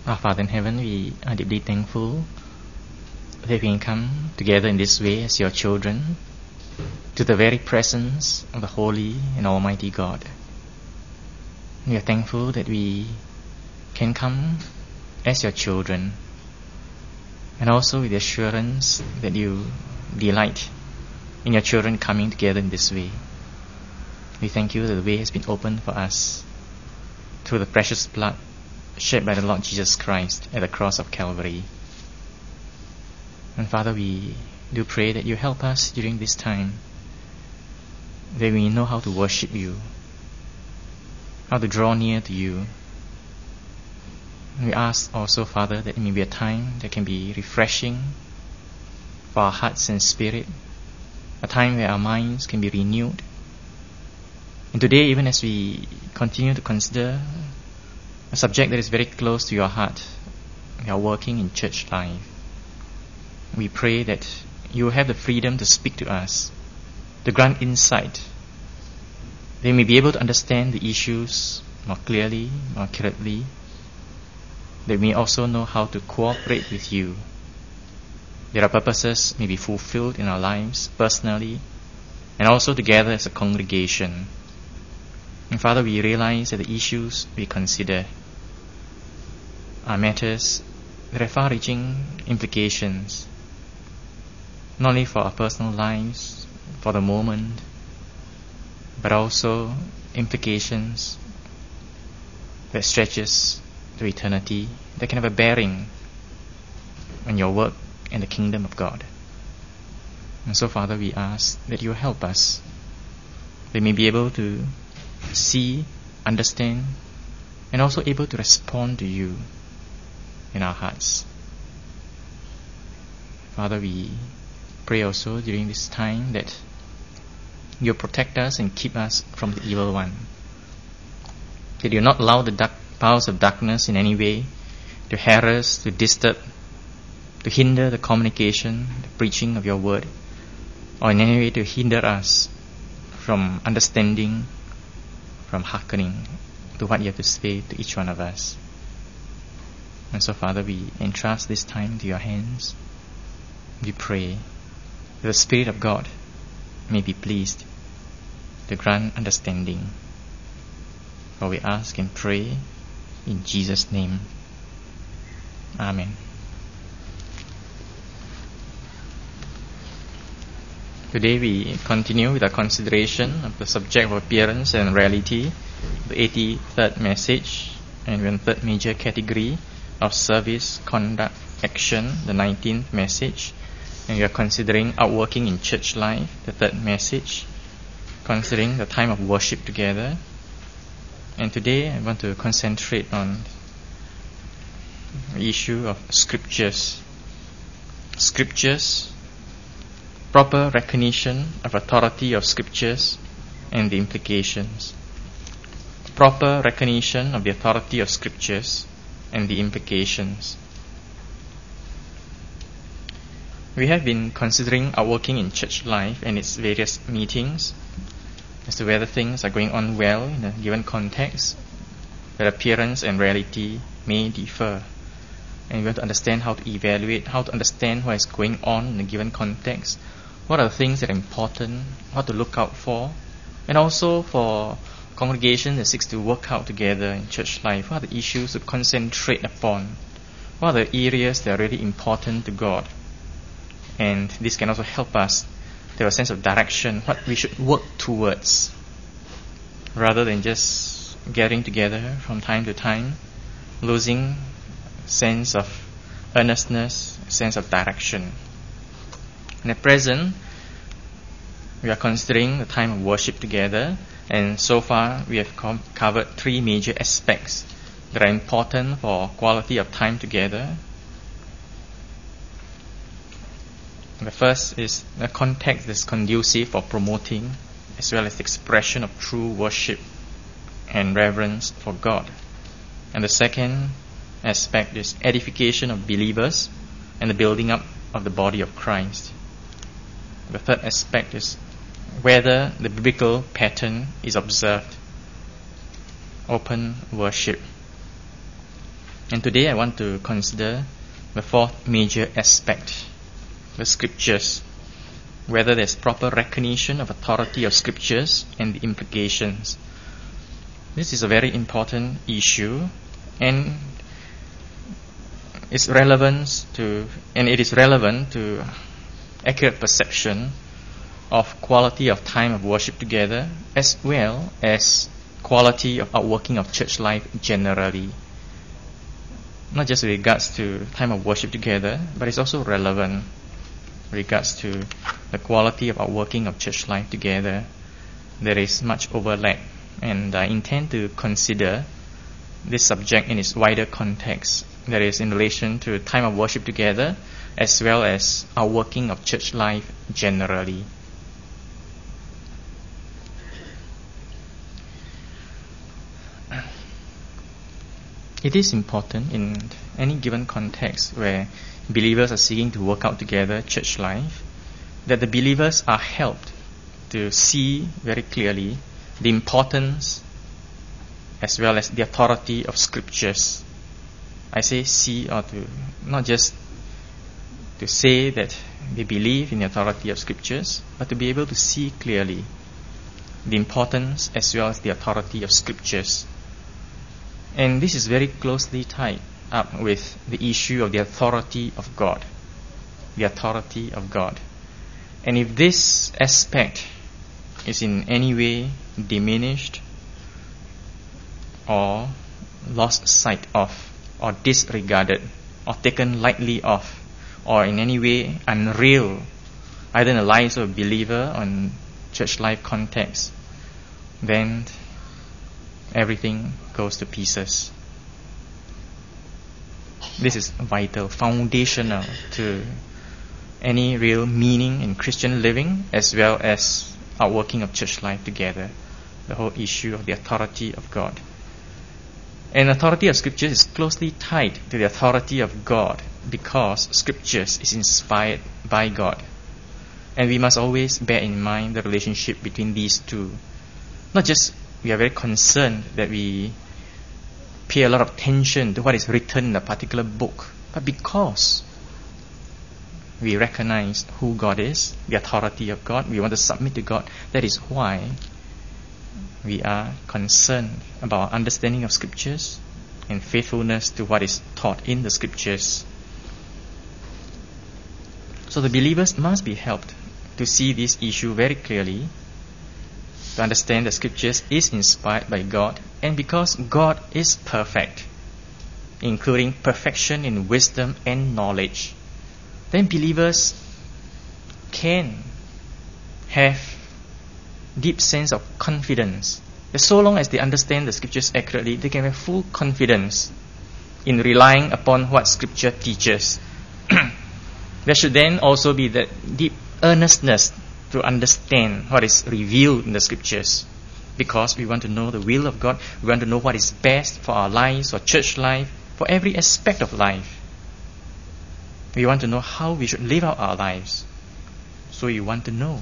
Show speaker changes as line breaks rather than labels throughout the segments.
Our Father in heaven, we are deeply thankful that we can come together in this way as your children to the very presence of the Holy and Almighty God. We are thankful that we can come as your children, and also with the assurance that you delight in your children coming together in this way. We thank you that the way has been opened for us through the precious blood shed by the Lord Jesus Christ at the cross of Calvary. And Father, we do pray that you help us during this time, that we know how to worship you, how to draw near to you. And we ask also, Father, that it may be a time that can be refreshing for our hearts and spirit, a time where our minds can be renewed. And today, even as we continue to consider a subject that is very close to your heart, we are working in church life. We pray that you will have the freedom to speak to us, to grant insight. They may be able to understand the issues more clearly, more accurately. They may also know how to cooperate with you. Their purposes may be fulfilled in our lives personally and also together as a congregation. And Father, we realize that the issues we consider are matters that have far-reaching implications, not only for our personal lives, for the moment, but also implications that stretches to eternity, that can have a bearing on your work and the kingdom of God. And so, Father, we ask that you help us. We may be able to see, understand, and also able to respond to you in our hearts. Father, we pray also during this time that you protect us and keep us from the evil one. That you not allow the powers of darkness in any way to harass, to disturb, to hinder the communication, the preaching of your word, or in any way to hinder us from understanding, from hearkening to what you have to say to each one of us. And so, Father, we entrust this time to your hands. We pray that the Spirit of God may be pleased to grant understanding. For we ask and pray in Jesus' name. Amen. Today we continue with our consideration of the subject of appearance and reality, the 83rd message, and we're in the third major category of service, conduct, action, the 19th message. And we are considering outworking in church life, the third message, considering the time of worship together. And today I want to concentrate on the issue of scriptures. Scriptures, proper recognition of authority of scriptures and the implications. Proper recognition of the authority of scriptures and the implications. We have been considering our working in church life and its various meetings as to whether things are going on well in a given context, where appearance and reality may differ. And we want to understand how to evaluate, how to understand what is going on in a given context, what are the things that are important, what to look out for, and also for congregation that seeks to work out together in church life, what are the issues to concentrate upon, what are the areas that are really important to God. And this can also help us to have a sense of direction, what we should work towards, rather than just gathering together from time to time, losing sense of earnestness, sense of direction. And at present, we are considering the time of worship together, and so far we have covered three major aspects that are important for quality of time together. The first is the context that is conducive for promoting as well as the expression of true worship and reverence for God. And the second aspect is edification of believers and the building up of the body of Christ. The third aspect is whether the biblical pattern is observed. Open worship. And today I want to consider the fourth major aspect, the scriptures, whether there's proper recognition of authority of scriptures and the implications. This is a very important issue, and it is relevant to accurate perception of quality of time of worship together, as well as quality of outworking of church life generally. Not just with regards to time of worship together, but it's also relevant with regards to the quality of outworking of church life together. There is much overlap, and I intend to consider this subject in its wider context, that is in relation to time of worship together as well as outworking of church life generally. It is important in any given context where believers are seeking to work out together church life that the believers are helped to see very clearly the importance as well as the authority of scriptures. I say see, or to not just to say that they believe in the authority of scriptures, but to be able to see clearly the importance as well as the authority of scriptures. And this is very closely tied up with the issue of the authority of God. The authority of God. And if this aspect is in any way diminished or lost sight of, or disregarded, or taken lightly of, or in any way unreal, either in the lives of a believer or in church life context, then everything goes to pieces. This is vital, foundational to any real meaning in Christian living as well as outworking of church life together. The whole issue of the authority of God. And authority of scriptures is closely tied to the authority of God because scriptures is inspired by God. And we must always bear in mind the relationship between these two. Not just we are very concerned that we pay a lot of attention to what is written in a particular book, but because we recognize who God is, the authority of God, we want to submit to God. That is why we are concerned about our understanding of scriptures and faithfulness to what is taught in the scriptures. So the believers must be helped to see this issue very clearly, to understand that scriptures is inspired by God, and because God is perfect, including perfection in wisdom and knowledge, then believers can have deep sense of confidence that so long as they understand the scriptures accurately, they can have full confidence in relying upon what scripture teaches. There should then also be that deep earnestness to understand what is revealed in the scriptures, because we want to know the will of God. We want to know what is best for our lives, for church life, for every aspect of life. We want to know how we should live out our lives. So we want to know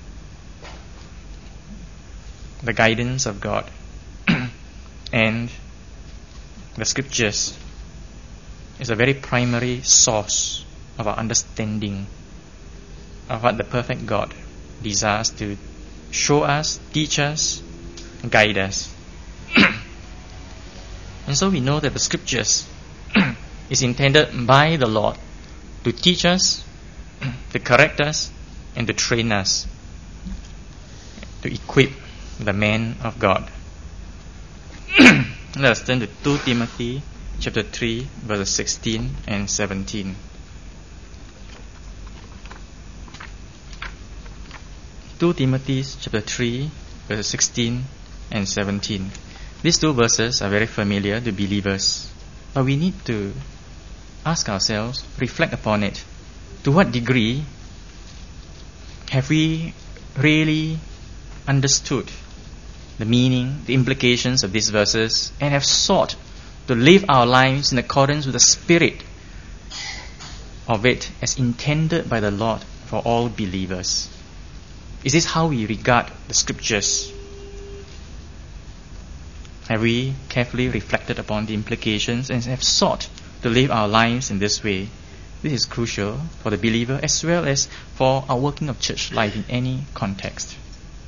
the guidance of God and the scriptures is a very primary source of our understanding of what the perfect God desires to show us, teach us, guide us. And so we know that the scriptures is intended by the Lord to teach us, to correct us, and to train us, to equip the man of God. Let us turn to 2 Timothy chapter 3 verses 16 and 17. 2 Timothy chapter 3 verses 16 and 17. These two verses are very familiar to believers, but we need to ask ourselves, reflect upon it. To what degree have we really understood the meaning, the implications of these verses, and have sought to live our lives in accordance with the spirit of it as intended by the Lord for all believers? Is this how we regard the scriptures? Have we carefully reflected upon the implications and have sought to live our lives in this way? This is crucial for the believer as well as for our working of church life in any context.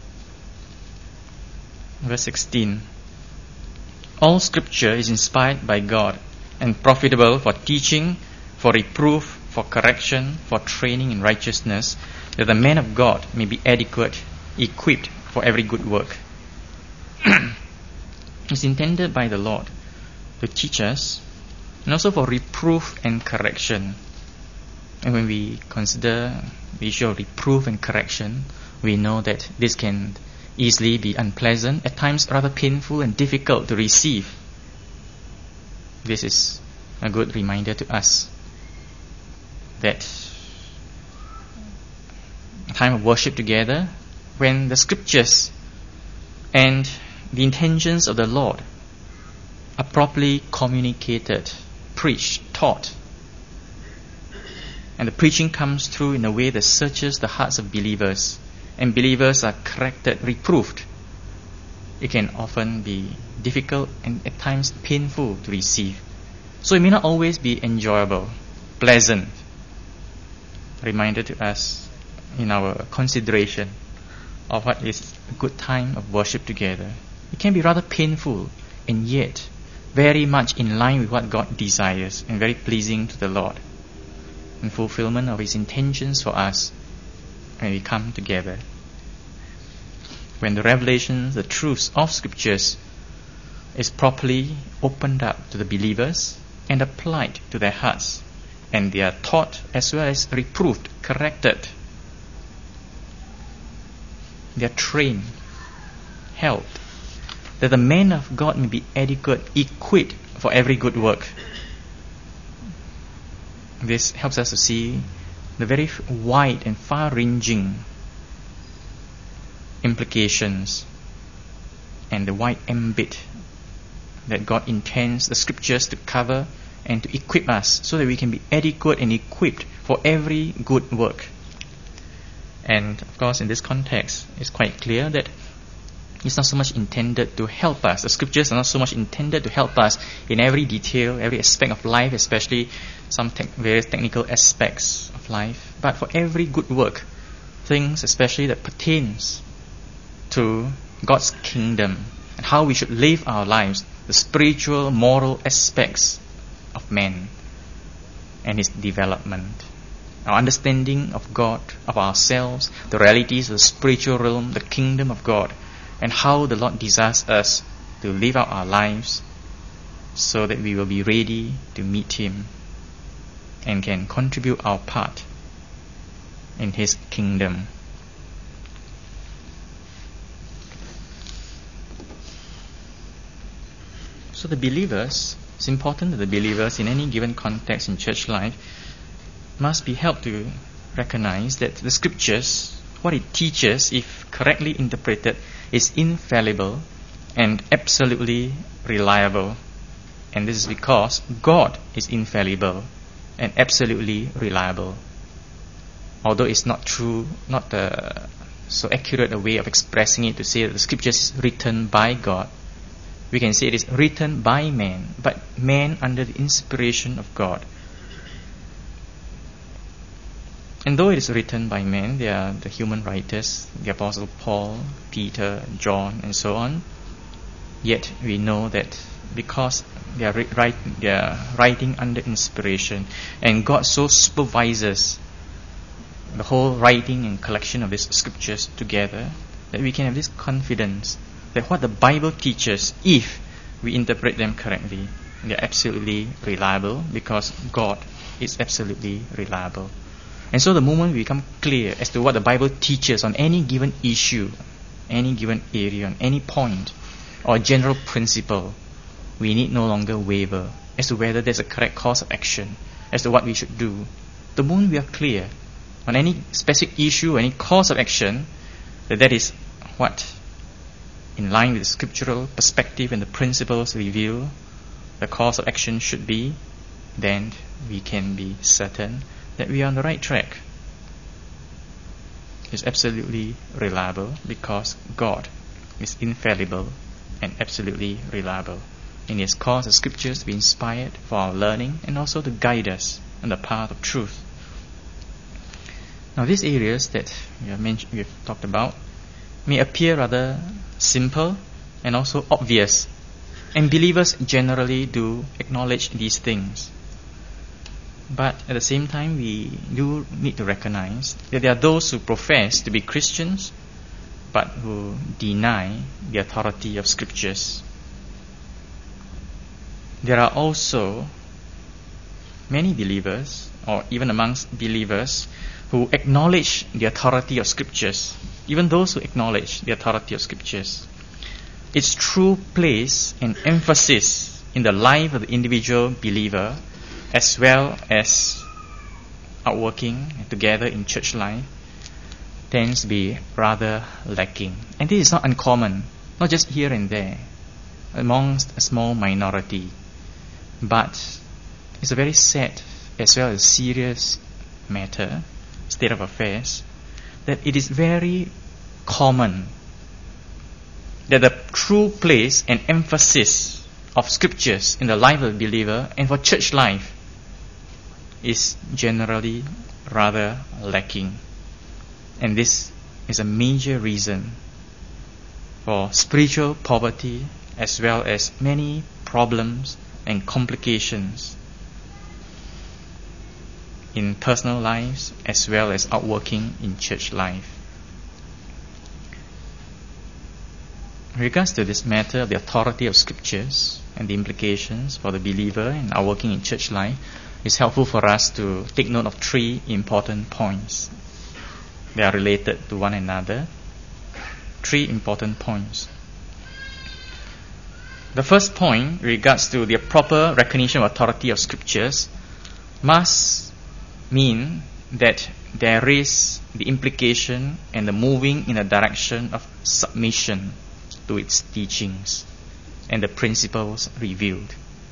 Verse 16. All scripture is inspired by God and profitable for teaching, for reproof, for correction, for training in righteousness, that the man of God may be adequate, equipped for every good work. It's intended by the Lord to teach us, and also for reproof and correction. And when we consider the issue of reproof and correction, we know that this can easily be unpleasant, at times rather painful and difficult to receive. This is a good reminder to us that a time of worship together, when the scriptures and the intentions of the Lord are properly communicated, preached, taught, and the preaching comes through in a way that searches the hearts of believers, and believers are corrected, reproved, it can often be difficult and at times painful to receive. So it may not always be enjoyable, pleasant. Reminder to us in our consideration of what is a good time of worship together. It can be rather painful and yet very much in line with what God desires and very pleasing to the Lord, in fulfillment of His intentions for us when we come together. When the revelations, the truths of scriptures is properly opened up to the believers and applied to their hearts, and they are taught as well as reproved, corrected, they are trained, helped, that the man of God may be adequate, equipped for every good work. This helps us to see the very wide and far-ranging implications and the wide ambit that God intends the scriptures to cover and to equip us so that we can be adequate and equipped for every good work. And of course, in this context, it's quite clear that it's not so much intended to help us. The scriptures are not so much intended to help us in every detail, every aspect of life, especially some various technical aspects of life, but for every good work, things especially that pertains to God's kingdom and how we should live our lives, the spiritual, moral aspects of man and his development, our understanding of God, of ourselves, the realities of the spiritual realm, the kingdom of God, and how the Lord desires us to live out our lives so that we will be ready to meet Him and can contribute our part in His kingdom. So the believers, it's important that the believers in any given context in church life must be helped to recognize that the scriptures, what it teaches, if correctly interpreted, is infallible and absolutely reliable. And this is because God is infallible and absolutely reliable. Although it's not true, not so accurate a way of expressing it to say that the scriptures is written by God, we can say it is written by man, but man under the inspiration of God. And though it is written by men, they are the human writers, the Apostle Paul, Peter, John, and so on. Yet we know that because they are writing under inspiration, and God so supervises the whole writing and collection of these scriptures together, that we can have this confidence that what the Bible teaches, if we interpret them correctly, they are absolutely reliable because God is absolutely reliable. And so the moment we become clear as to what the Bible teaches on any given issue, any given area, on any point, or general principle, we need no longer waver as to whether there's a correct course of action, as to what we should do. The moment we are clear on any specific issue, any course of action, that is what, in line with the scriptural perspective and the principles revealed, the course of action should be, then we can be certain that we are on the right track. It's absolutely reliable because God is infallible and absolutely reliable. And He has caused the Scriptures to be inspired for our learning and also to guide us on the path of truth. Now, these areas that we have talked about may appear rather simple and also obvious, and believers generally do acknowledge these things. But at the same time, we do need to recognize that there are those who profess to be Christians but who deny the authority of Scriptures. There are also many believers, or even amongst believers, who acknowledge the authority of Scriptures, even those who acknowledge the authority of Scriptures. Its true place and emphasis in the life of the individual believer, as well as outworking together in church life, tends to be rather lacking. And this is not uncommon, not just here and there, amongst a small minority, but it's a very sad as well as serious matter, state of affairs, that it is very common that the true place and emphasis of Scriptures in the life of the believer and for church life is generally rather lacking. And this is a major reason for spiritual poverty as well as many problems and complications in personal lives as well as outworking in church life. In regards to this matter of the authority of Scriptures and the implications for the believer in outworking in church life, it's helpful for us to take note of 3 important points. They are related to one another. 3 important points. The first point, in regards to the proper recognition of authority of Scriptures, must mean that there is the implication and the moving in a direction of submission to its teachings and the principles revealed.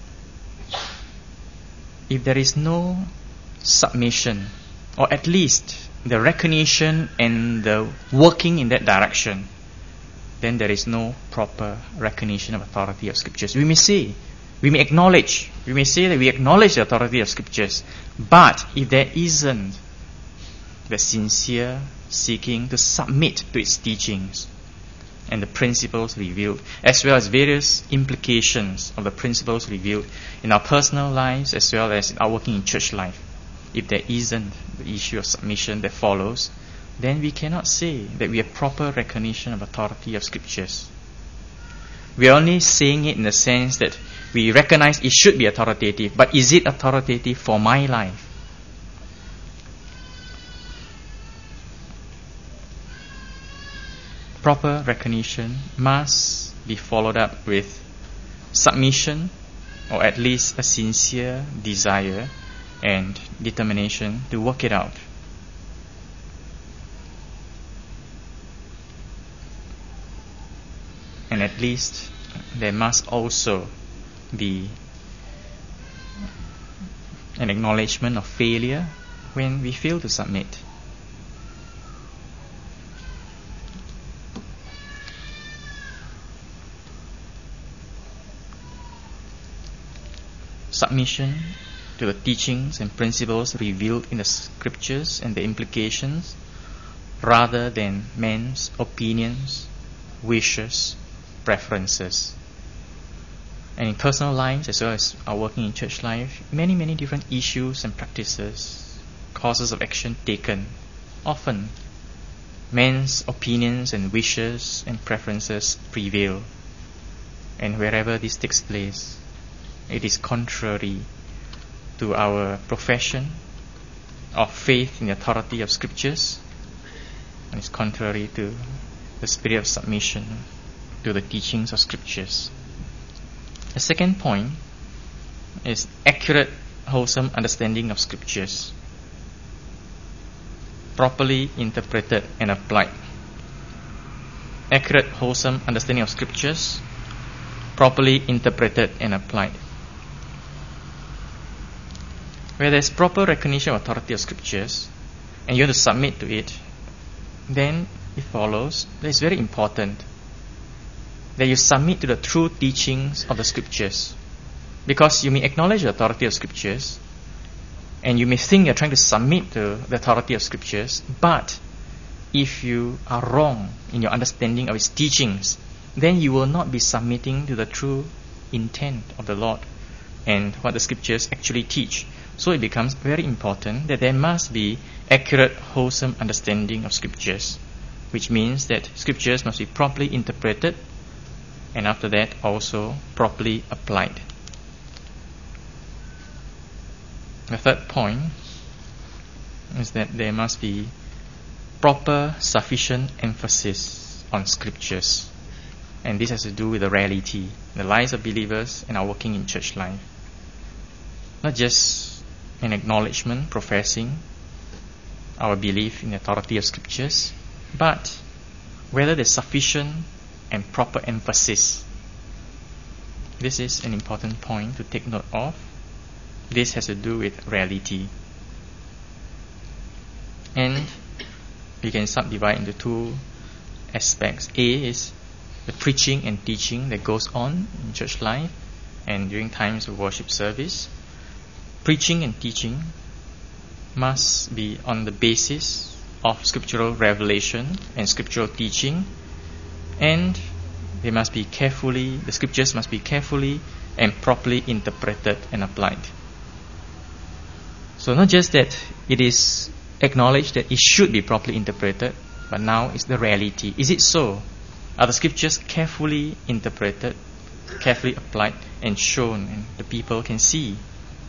If there is no submission, or at least the recognition and the working in that direction, then there is no proper recognition of authority of Scriptures. We may say that we acknowledge the authority of Scriptures, but if there isn't the sincere seeking to submit to its teachings and the principles revealed, as well as various implications of the principles revealed in our personal lives as well as in our working in church life, if there isn't the issue of submission that follows, then we cannot say that we have proper recognition of authority of Scriptures. We are only saying it in the sense that we recognize it should be authoritative, but is it authoritative for my life? Proper recognition must be followed up with submission, or at least a sincere desire and determination to work it out. And at least there must also be an acknowledgement of failure when we fail to submit. Submission to the teachings and principles revealed in the Scriptures and the implications, rather than men's opinions, wishes, preferences. And in personal lives as well as our working in church life, many different issues and practices, courses of action taken. Often men's opinions and wishes and preferences prevail, and wherever this takes place, it is contrary to our profession of faith in the authority of Scriptures, and it's contrary to the spirit of submission to the teachings of Scriptures. The second point is accurate, wholesome understanding of Scriptures, properly interpreted and applied. Accurate, wholesome understanding of Scriptures, properly interpreted and applied. Where there is proper recognition of authority of Scriptures, and you have to submit to it, then it follows that it's very important that you submit to the true teachings of the scriptures. Because you may acknowledge the authority of scriptures, and you may think you're trying to submit to the authority of scriptures, but if you are wrong in your understanding of its teachings, then you will not be submitting to the true intent of the Lord and what the scriptures actually teach. So it becomes very important that there must be accurate, wholesome understanding of scriptures, which means that scriptures must be properly interpreted and after that also properly applied. The third point is that there must be proper, sufficient emphasis on scriptures. And this has to do with the reality, the lives of believers and our working in church life. Not just an acknowledgement, professing our belief in the authority of scriptures, but whether there's sufficient and proper emphasis. This is an important point to take note of. This has to do with reality. And we can subdivide into two aspects. A is the preaching and teaching that goes on in church life and during times of worship service. Preaching and teaching must be on the basis of scriptural revelation and scriptural teaching, and the scriptures must be carefully and properly interpreted and applied. So not just that it is acknowledged that it should be properly interpreted, but now it's the reality. Is it so? Are the scriptures carefully interpreted, carefully applied and shown, and the people can see?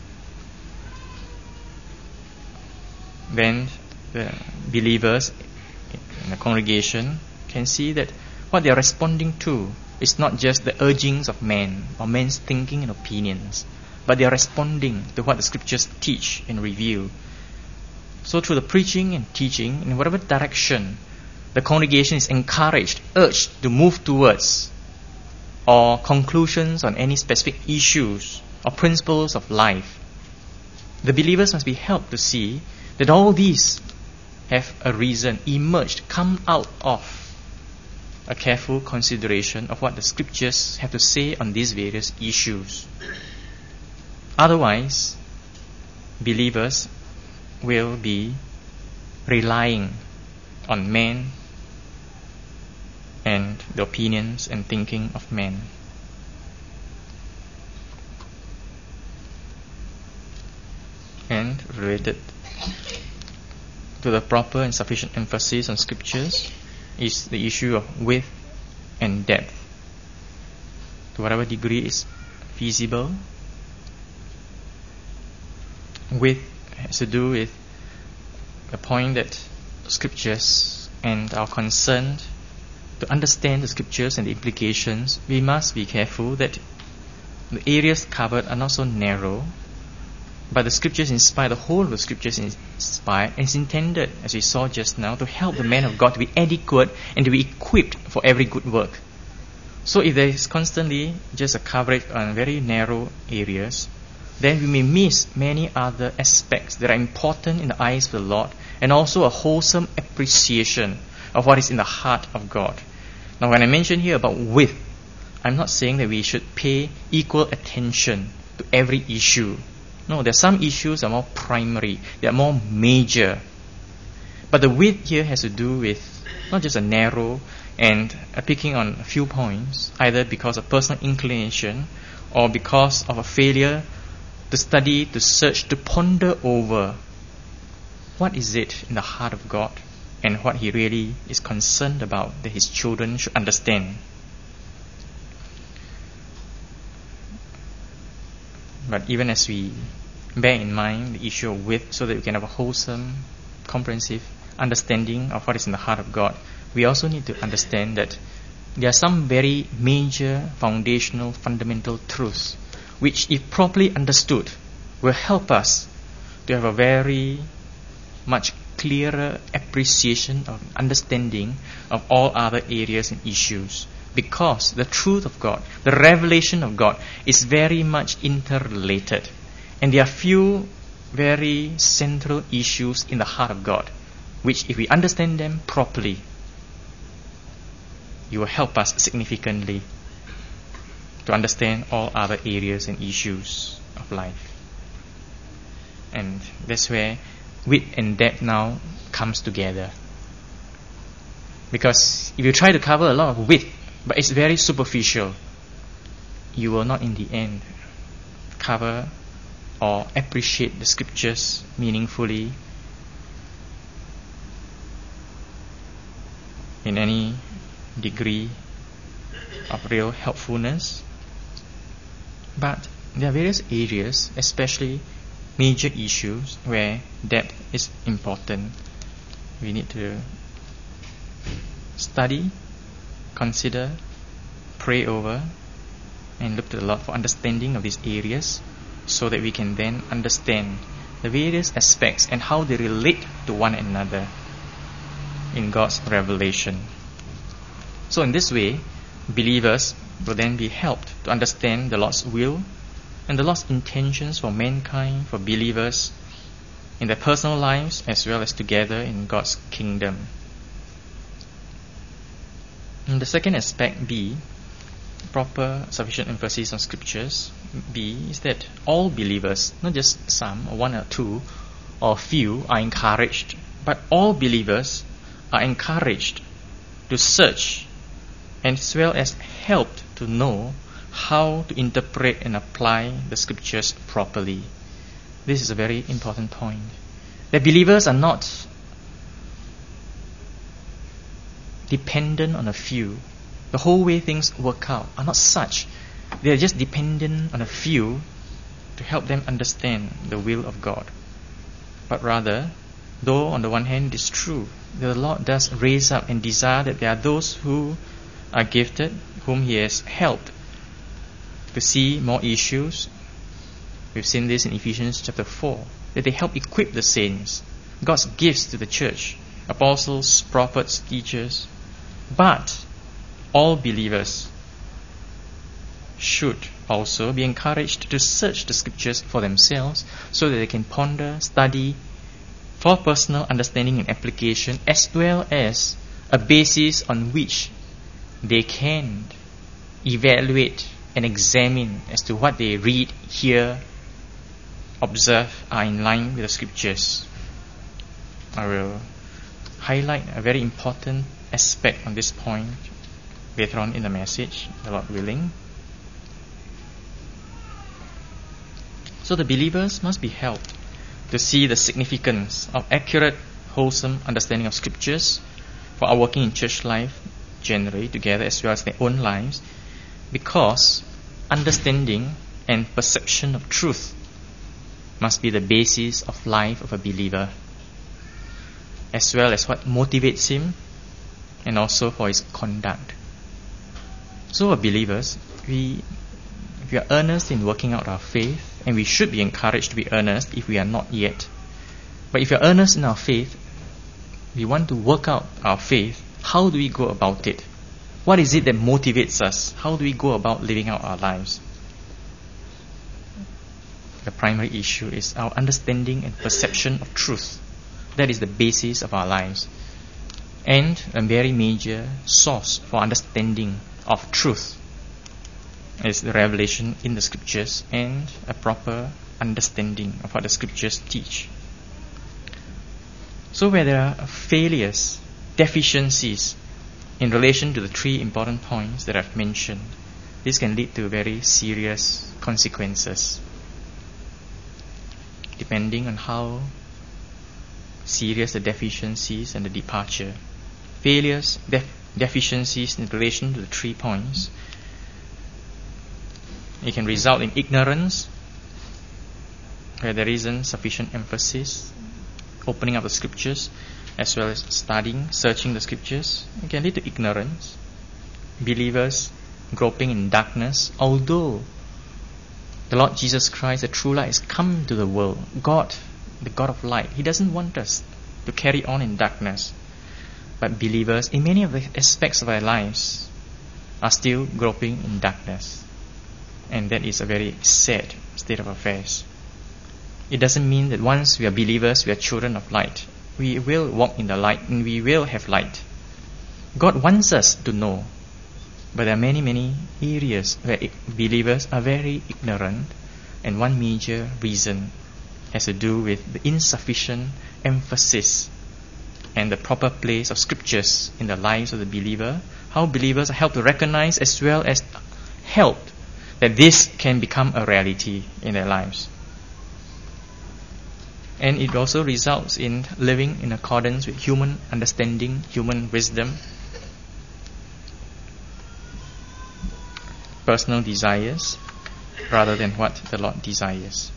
Then the believers in the congregation can see that what they are responding to is not just the urgings of man or man's thinking and opinions, but they are responding to what the scriptures teach and reveal. So through the preaching and teaching, in whatever direction the congregation is encouraged, urged to move towards, or conclusions on any specific issues or principles of life, the believers must be helped to see that all these have a reason, emerged, come out of a careful consideration of what the scriptures have to say on these various issues. Otherwise, believers will be relying on men and the opinions and thinking of men. And related to the proper and sufficient emphasis on scriptures is the issue of width and depth. To whatever degree is feasible, width has to do with the point that scriptures and our concerned to understand the scriptures and the implications, we must be careful that the areas covered are not so narrow, but the scriptures inspire, the whole of the scriptures inspire, and is intended, as we saw just now, to help the man of God to be adequate and to be equipped for every good work. So if there is constantly just a coverage on very narrow areas, then we may miss many other aspects that are important in the eyes of the Lord, and also a wholesome appreciation of what is in the heart of God. Now when I mention here about width, I'm not saying that we should pay equal attention to every issue. No, there are some issues that are more primary, they are more major. But the width here has to do with not just a narrow and picking on a few points, either because of personal inclination or because of a failure to study, to search, to ponder over what is it in the heart of God and what He really is concerned about that His children should understand. But even as we bear in mind the issue of width so that we can have a wholesome, comprehensive understanding of what is in the heart of God, we also need to understand that there are some very major, foundational, fundamental truths which, if properly understood, will help us to have a very much clearer appreciation of understanding of all other areas and issues. Because the truth of God, the revelation of God, is very much interrelated. And there are few very central issues in the heart of God, which if we understand them properly, it will help us significantly to understand all other areas and issues of life. And that's where width and depth now comes together. Because if you try to cover a lot of width, but it's very superficial, you will not in the end cover or appreciate the scriptures meaningfully in any degree of real helpfulness. But there are various areas, especially major issues, where depth is important. We need to study, consider, pray over, and look to the Lord for understanding of these areas, so that we can then understand the various aspects and how they relate to one another in God's revelation. So in this way, believers will then be helped to understand the Lord's will and the Lord's intentions for mankind, for believers, in their personal lives as well as together in God's kingdom. And the second aspect, B, proper sufficient emphasis on scriptures, B, is that all believers, not just some, or one or two, or few, are encouraged, but all believers are encouraged to search and as well as helped to know how to interpret and apply the scriptures properly. This is a very important point. That believers are not dependent on a few. The whole way things work out are not such. They are just dependent on a few to help them understand the will of God. But rather, though on the one hand it is true, the Lord does raise up and desire that there are those who are gifted, whom He has helped to see more issues. We've seen this in Ephesians chapter 4, that they help equip the saints, God's gifts to the church, apostles, prophets, teachers. But all believers should also be encouraged to search the scriptures for themselves so that they can ponder, study for personal understanding and application, as well as a basis on which they can evaluate and examine as to what they read, hear, observe are in line with the scriptures. I will highlight a very important aspect on this point later on in the message, the Lord willing. So the believers must be helped to see the significance of accurate, wholesome understanding of scriptures for our working in church life generally together as well as their own lives, because understanding and perception of truth must be the basis of life of a believer, as well as what motivates him and also for his conduct. So as believers, we are earnest in working out our faith, and we should be encouraged to be earnest if we are not yet. But if we are earnest in our faith, we want to work out our faith. How do we go about it? What is it that motivates us? How do we go about living out our lives? The primary issue is our understanding and perception of truth. That is the basis of our lives, and a very major source for understanding of truth is the revelation in the scriptures and a proper understanding of what the scriptures teach. So where there are failures, deficiencies in relation to the three important points that I've mentioned, this can lead to very serious consequences, depending on how serious the deficiencies and the departure. Failures, deficiencies in relation to the 3 points, it can result in ignorance, where there isn't sufficient emphasis, opening up the scriptures, as well as studying, searching the scriptures. It can lead to ignorance. Believers groping in darkness, although the Lord Jesus Christ, the true light, has come to the world. God, the God of light, He doesn't want us to carry on in darkness. But believers, in many of the aspects of our lives, are still groping in darkness. And that is a very sad state of affairs. It doesn't mean that once we are believers, we are children of light. We will walk in the light and we will have light. God wants us to know But there are many, many areas where believers are very ignorant, and one major reason has to do with the insufficient emphasis and the proper place of scriptures in the lives of the believer, how believers are helped to recognize as well as helped that this can become a reality in their lives. And it also results in living in accordance with human understanding, human wisdom, personal desires, rather than what the Lord desires.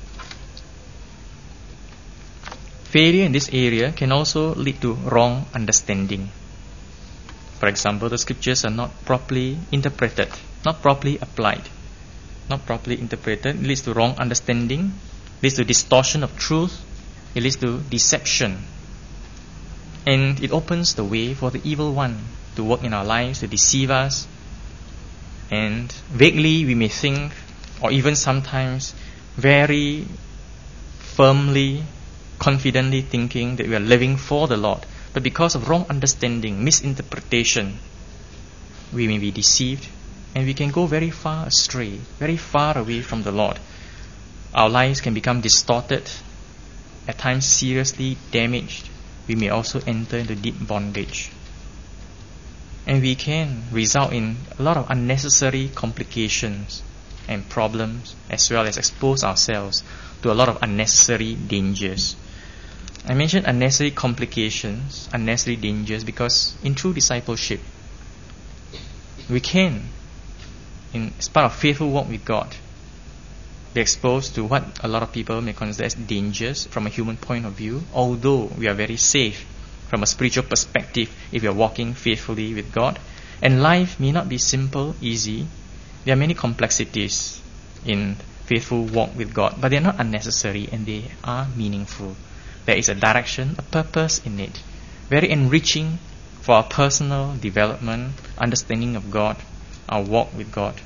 Failure in this area can also lead to wrong understanding. For example, the scriptures are not properly interpreted, not properly applied, not properly interpreted. It leads to wrong understanding, leads to distortion of truth, it leads to deception. And it opens the way for the evil one to work in our lives, to deceive us. And vaguely we may think, or even sometimes very firmly, confidently thinking that we are living for the Lord. But because of wrong understanding, misinterpretation, we may be deceived and we can go very far astray, very far away from the Lord. Our lives can become distorted, at times seriously damaged. We may also enter into deep bondage. And we can result in a lot of unnecessary complications and problems, as well as expose ourselves to a lot of unnecessary dangers. I mentioned unnecessary complications, unnecessary dangers, because in true discipleship, we can, as part of faithful walk with God, be exposed to what a lot of people may consider as dangers from a human point of view, although we are very safe from a spiritual perspective if we are walking faithfully with God. And life may not be simple, easy. There are many complexities in faithful walk with God, but they are not unnecessary and they are meaningful. There is a direction, a purpose in it, very enriching for our personal development, understanding of God, our walk with God.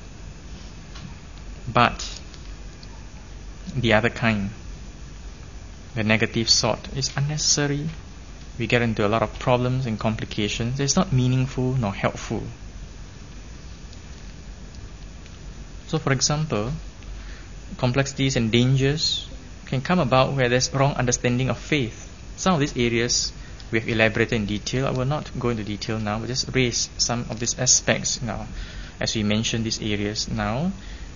But the other kind, the negative sort, is unnecessary. We get into a lot of problems and complications. It's not meaningful nor helpful. So, for example, complexities and dangers can come about where there's wrong understanding of faith. Some of these areas we have elaborated in detail. I will not go into detail now, but just raise some of these aspects now as we mention these areas now.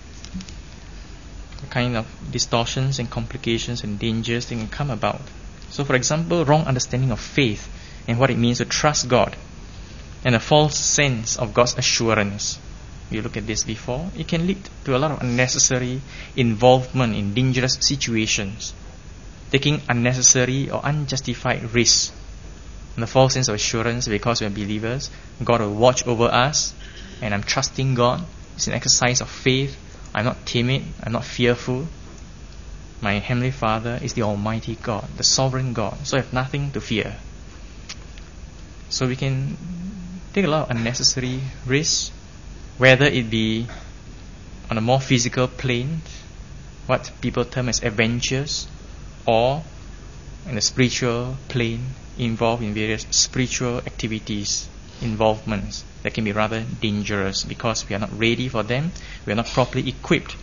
The kind of distortions and complications and dangers that can come about. So, for example, wrong understanding of faith and what it means to trust God, and a false sense of God's assurance. We looked at this before. It can lead to a lot of unnecessary involvement in dangerous situations, taking unnecessary or unjustified risks. And the false sense of assurance, because we are believers, God will watch over us, and I'm trusting God. It's an exercise of faith. I'm not timid, I'm not fearful. My Heavenly Father is the Almighty God, the Sovereign God, so I have nothing to fear. So we can take a lot of unnecessary risks, whether it be on a more physical plane, what people term as adventures, or in the spiritual plane, involved in various spiritual activities, involvements that can be rather dangerous because we are not ready for them, we are not properly equipped.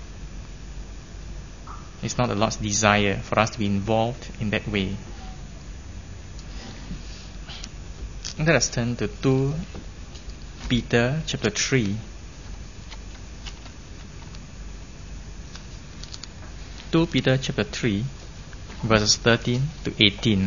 It's not the Lord's desire for us to be involved in that way. Let us turn to 2 Peter chapter 3. 2 Peter chapter 3, verses 13 to 18.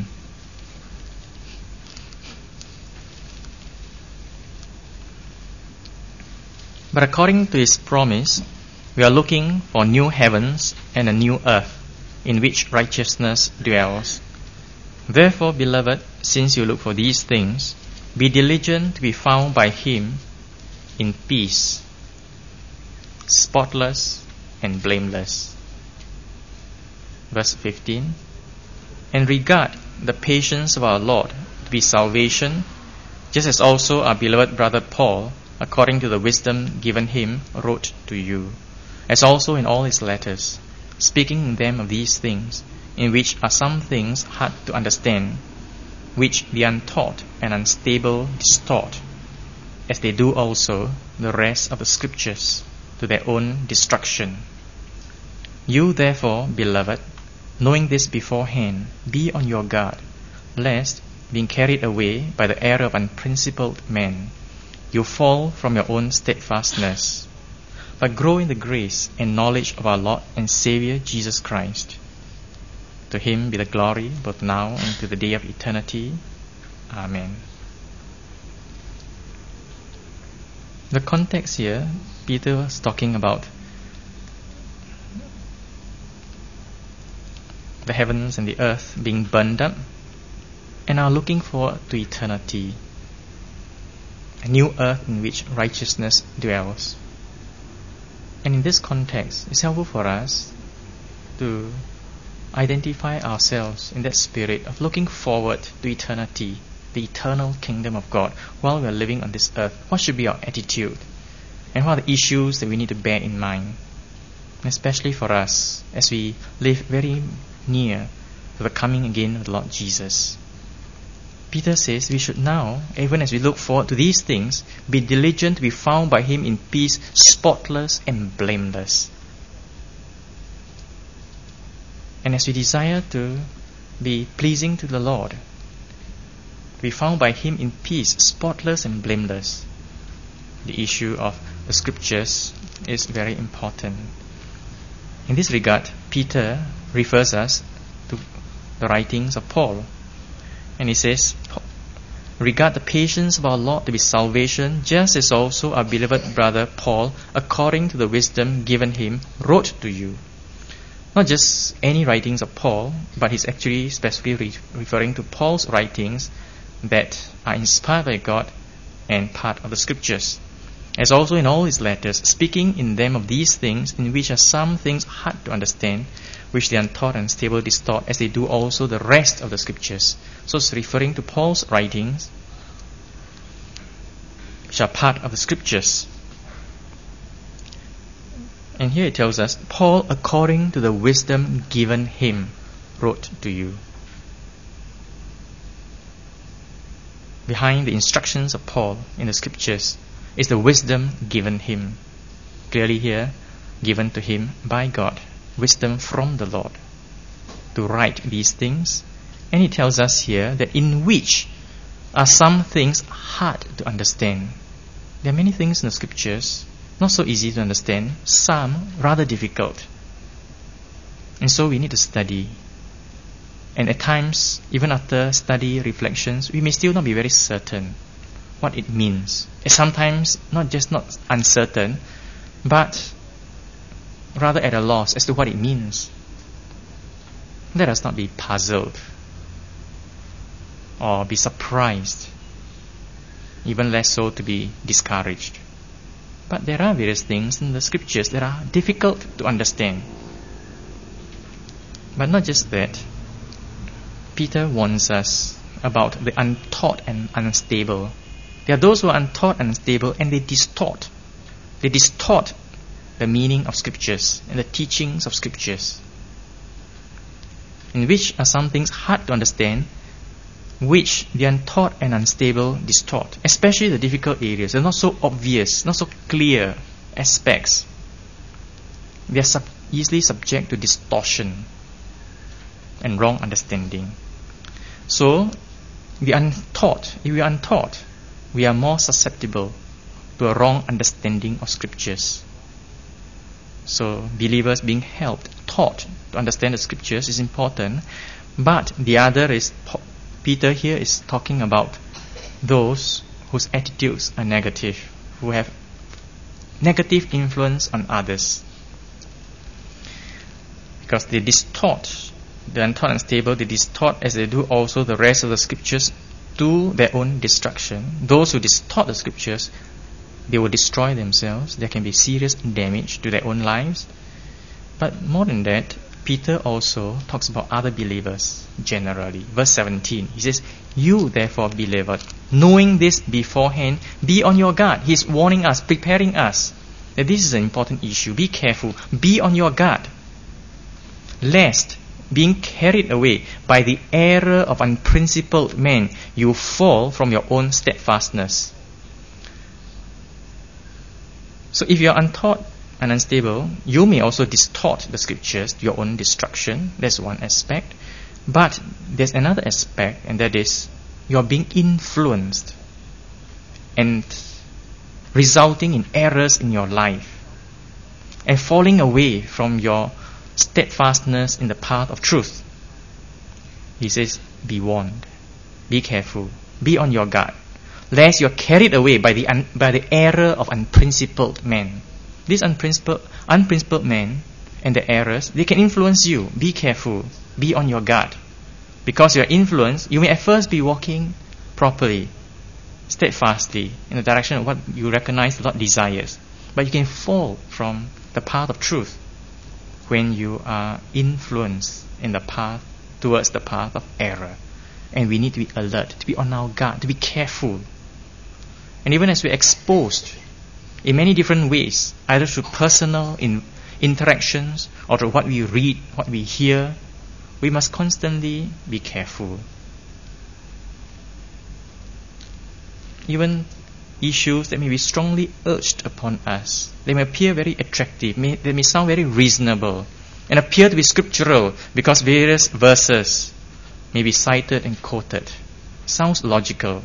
But according to His promise, we are looking for new heavens and a new earth, in which righteousness dwells. Therefore, beloved, since you look for these things, be diligent to be found by Him in peace, spotless and blameless. Verse 15. And regard the patience of our Lord to be salvation, just as also our beloved brother Paul, according to the wisdom given him, wrote to you, as also in all his letters, speaking in them of these things, in which are some things hard to understand, which the untaught and unstable distort, as they do also the rest of the Scriptures, to their own destruction. You therefore, beloved, knowing this beforehand, be on your guard, lest, being carried away by the error of unprincipled men, you fall from your own steadfastness, but grow in the grace and knowledge of our Lord and Saviour Jesus Christ. To Him be the glory both now and to the day of eternity. Amen. The context here, Peter was talking about the heavens and the earth being burned up and are looking forward to eternity, a new earth in which righteousness dwells. And in this context, it's helpful for us to identify ourselves in that spirit of looking forward to eternity, the eternal kingdom of God, while we are living on this earth. What should be our attitude? And what are the issues that we need to bear in mind? Especially for us, as we live very near to the coming again of the Lord Jesus. Peter says we should now, even as we look forward to these things, be diligent to be found by Him in peace, spotless and blameless. And as we desire to be pleasing to the Lord, to be found by Him in peace, spotless and blameless, the issue of the Scriptures is very important. In this regard, Peter refers us to the writings of Paul. And he says, regard the patience of our Lord to be salvation, just as also our beloved brother Paul, according to the wisdom given him, wrote to you. Not just any writings of Paul, but he's actually specifically referring to Paul's writings that are inspired by God and part of the Scriptures. As also in all his letters, speaking in them of these things, in which are some things hard to understand, which the untaught and stable distort, as they do also the rest of the Scriptures. So it's referring to Paul's writings, which are part of the Scriptures. And here it tells us, Paul, according to the wisdom given him, wrote to you. Behind the instructions of Paul in the Scriptures is the wisdom given him. Clearly here, given to him by God. Wisdom from the Lord to write these things. And he tells us here that in which are some things hard to understand. There are many things in the Scriptures not so easy to understand, some rather difficult. And so we need to study. And at times, even after study, reflections, we may still not be very certain what it means. And sometimes not uncertain, but rather at a loss as to what it means. Let us not be puzzled or be surprised, even less so to be discouraged. But there are various things in the Scriptures that are difficult to understand. But not just that, Peter warns us about the untaught and unstable. There are those who are untaught and unstable, and they distort the meaning of Scriptures and the teachings of Scriptures, in which are some things hard to understand, which the untaught and unstable distort, especially the difficult areas. They're not so obvious, not so clear aspects. They are easily subject to distortion and wrong understanding. So, if we are untaught, we are more susceptible to a wrong understanding of Scriptures. So, believers being taught to understand the Scriptures is important. But the other is, Peter here is talking about those whose attitudes are negative, who have negative influence on others. Because they distort, the untaught and unstable, they distort as they do also the rest of the Scriptures to their own destruction. Those who distort the Scriptures, they will destroy themselves. There can be serious damage to their own lives. But more than that, Peter also talks about other believers generally. Verse 17, he says, you therefore, beloved, knowing this beforehand, be on your guard. He's warning us, preparing us that this is an important issue. Be careful, be on your guard, lest, being carried away by the error of unprincipled men, you fall from your own steadfastness. So if you are untaught and unstable, you may also distort the scriptures to your own destruction. That's one aspect. But there's another aspect, and that is you're being influenced and resulting in errors in your life and falling away from your steadfastness in the path of truth. He says, be warned, be careful, be on your guard, lest you're carried away by the error of unprincipled men. These unprincipled men and the errors, they can influence you. Be careful, be on your guard. Because you are influenced, you may at first be walking properly, steadfastly, in the direction of what you recognize the Lord desires. But you can fall from the path of truth when you are influenced in the path towards the path of error. And we need to be alert, to be on our guard, to be careful. And even as we're exposed in many different ways, either through personal interactions or through what we read, what we hear, we must constantly be careful. Even issues that may be strongly urged upon us, they may appear very attractive, they may sound very reasonable, and appear to be scriptural because various verses may be cited and quoted. Sounds logical.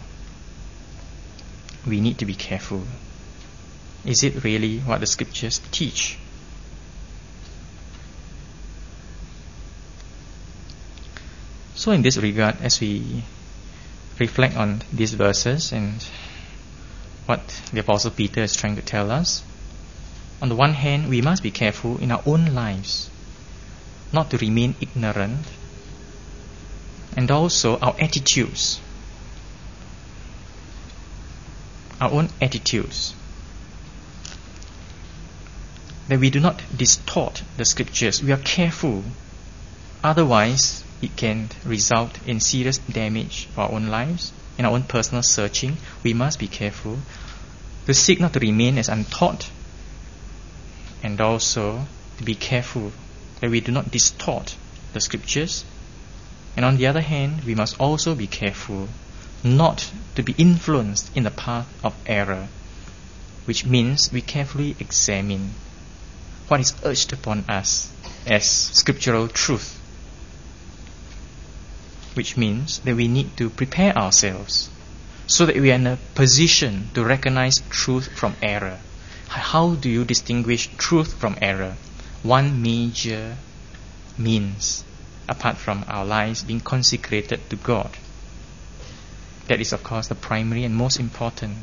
We need to be careful. Is it really what the scriptures teach? So in this regard, as we reflect on these verses and what the Apostle Peter is trying to tell us, on the one hand, we must be careful in our own lives not to remain ignorant, and also our attitudes, our own attitudes, that we do not distort the scriptures. We are careful, otherwise it can result in serious damage for our own lives, in our own personal searching. We must be careful to seek not to remain as untaught, and also to be careful that we do not distort the scriptures. And on the other hand, we must also be careful not to be influenced in the path of error, which means we carefully examine what is urged upon us as scriptural truth, which means that we need to prepare ourselves so that we are in a position to recognize truth from error. How do you distinguish truth from error? One major means, apart from our lives being consecrated to God. That is, of course, the primary and most important.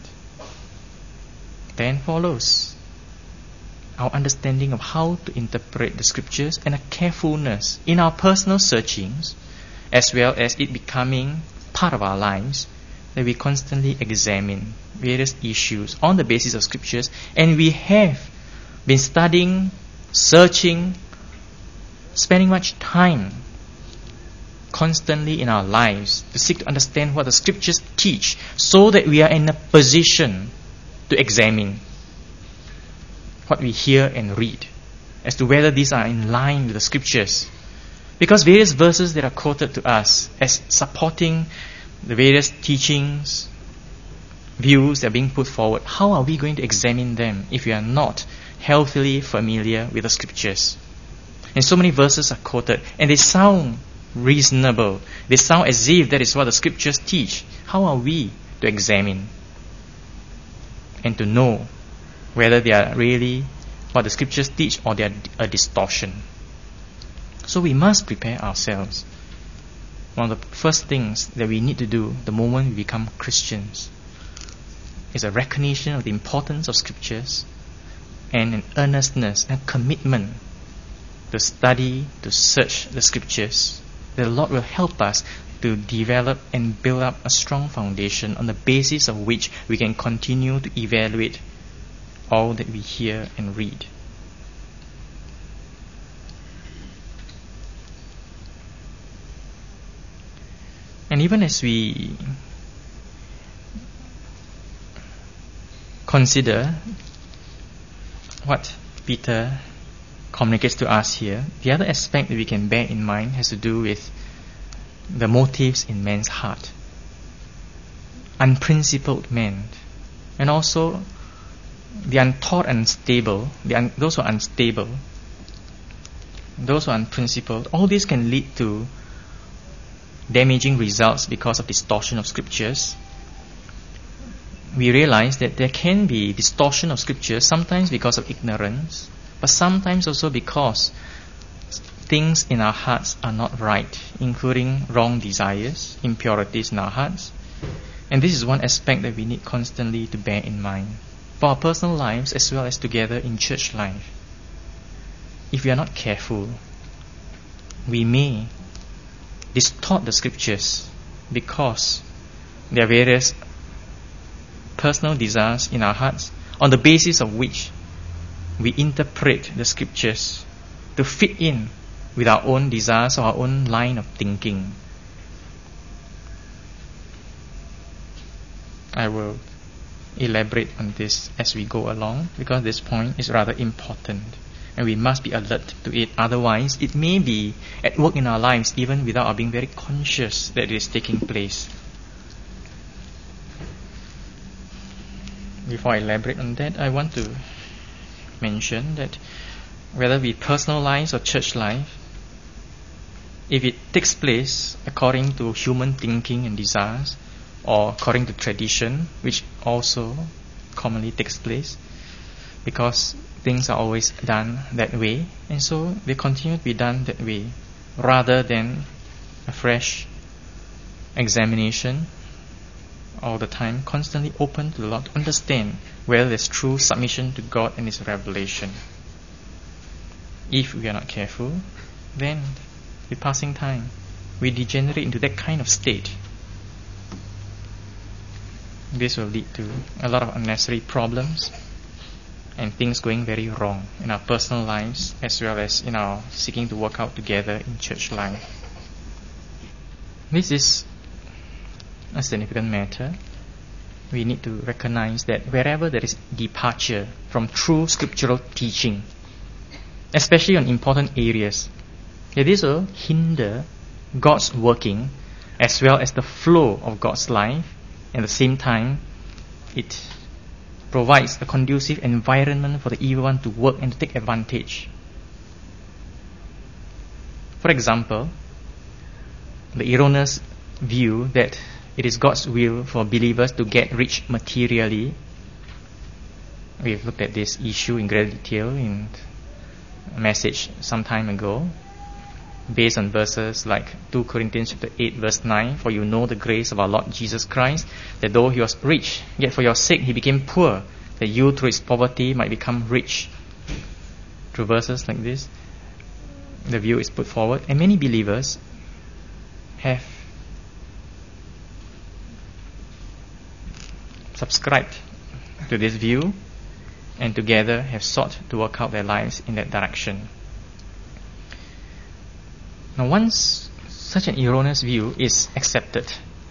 Then follows our understanding of how to interpret the scriptures and a carefulness in our personal searchings, as well as it becoming part of our lives, that we constantly examine various issues on the basis of scriptures. And we have been studying, searching, spending much time constantly in our lives to seek to understand what the scriptures teach, so that we are in a position to examine what we hear and read as to whether these are in line with the scriptures. Because various verses that are quoted to us as supporting the various teachings, views that are being put forward, how are we going to examine them if we are not healthily familiar with the scriptures? And so many verses are quoted, and they sound reasonable. They sound as if that is what the scriptures teach. How are we to examine and to know whether they are really what the scriptures teach or they are a distortion? So we must prepare ourselves. One of the first things that we need to do the moment we become Christians is a recognition of the importance of scriptures and an earnestness and commitment to study, to search the scriptures. The Lord will help us to develop and build up a strong foundation on the basis of which we can continue to evaluate all that we hear and read. And even as we consider what Peter communicates to us here, the other aspect that we can bear in mind has to do with the motives in man's heart. Unprincipled men, and also the untaught and unstable, those who are unstable, those who are unprincipled, all this can lead to damaging results because of distortion of scriptures. We realize that there can be distortion of scriptures, sometimes because of ignorance, but sometimes also because things in our hearts are not right, including wrong desires, impurities in our hearts. And this is one aspect that we need constantly to bear in mind for our personal lives as well as together in church life. If we are not careful, we may distort the scriptures because there are various personal desires in our hearts on the basis of which we interpret the scriptures to fit in with our own desires or our own line of thinking. I will elaborate on this as we go along because this point is rather important and we must be alert to it. Otherwise, it may be at work in our lives even without our being very conscious that it is taking place. Before I elaborate on that, I want to mention that whether we personal lives or church life, if it takes place according to human thinking and desires or according to tradition, which also commonly takes place because things are always done that way, and so they continue to be done that way rather than a fresh examination all the time, constantly open to the Lord to understand whether there's true submission to God and His revelation. If we are not careful, then with passing time we degenerate into that kind of state. This will lead to a lot of unnecessary problems and things going very wrong in our personal lives as well as in our seeking to work out together in church life. This is a significant matter. We need to recognize that wherever there is departure from true scriptural teaching, especially on important areas, this will hinder God's working as well as the flow of God's life. At the same time, it provides a conducive environment for the evil one to work and to take advantage. For example, the erroneous view that it is God's will for believers to get rich materially. We've looked at this issue in great detail in a message some time ago, based on verses like 2 Corinthians chapter 8 verse 9, for you know the grace of our Lord Jesus Christ, that though He was rich, yet for your sake He became poor, that you through His poverty might become rich. Through verses like this, the view is put forward, and many believers have subscribed to this view and together have sought to work out their lives in that direction. Now, once such an erroneous view is accepted,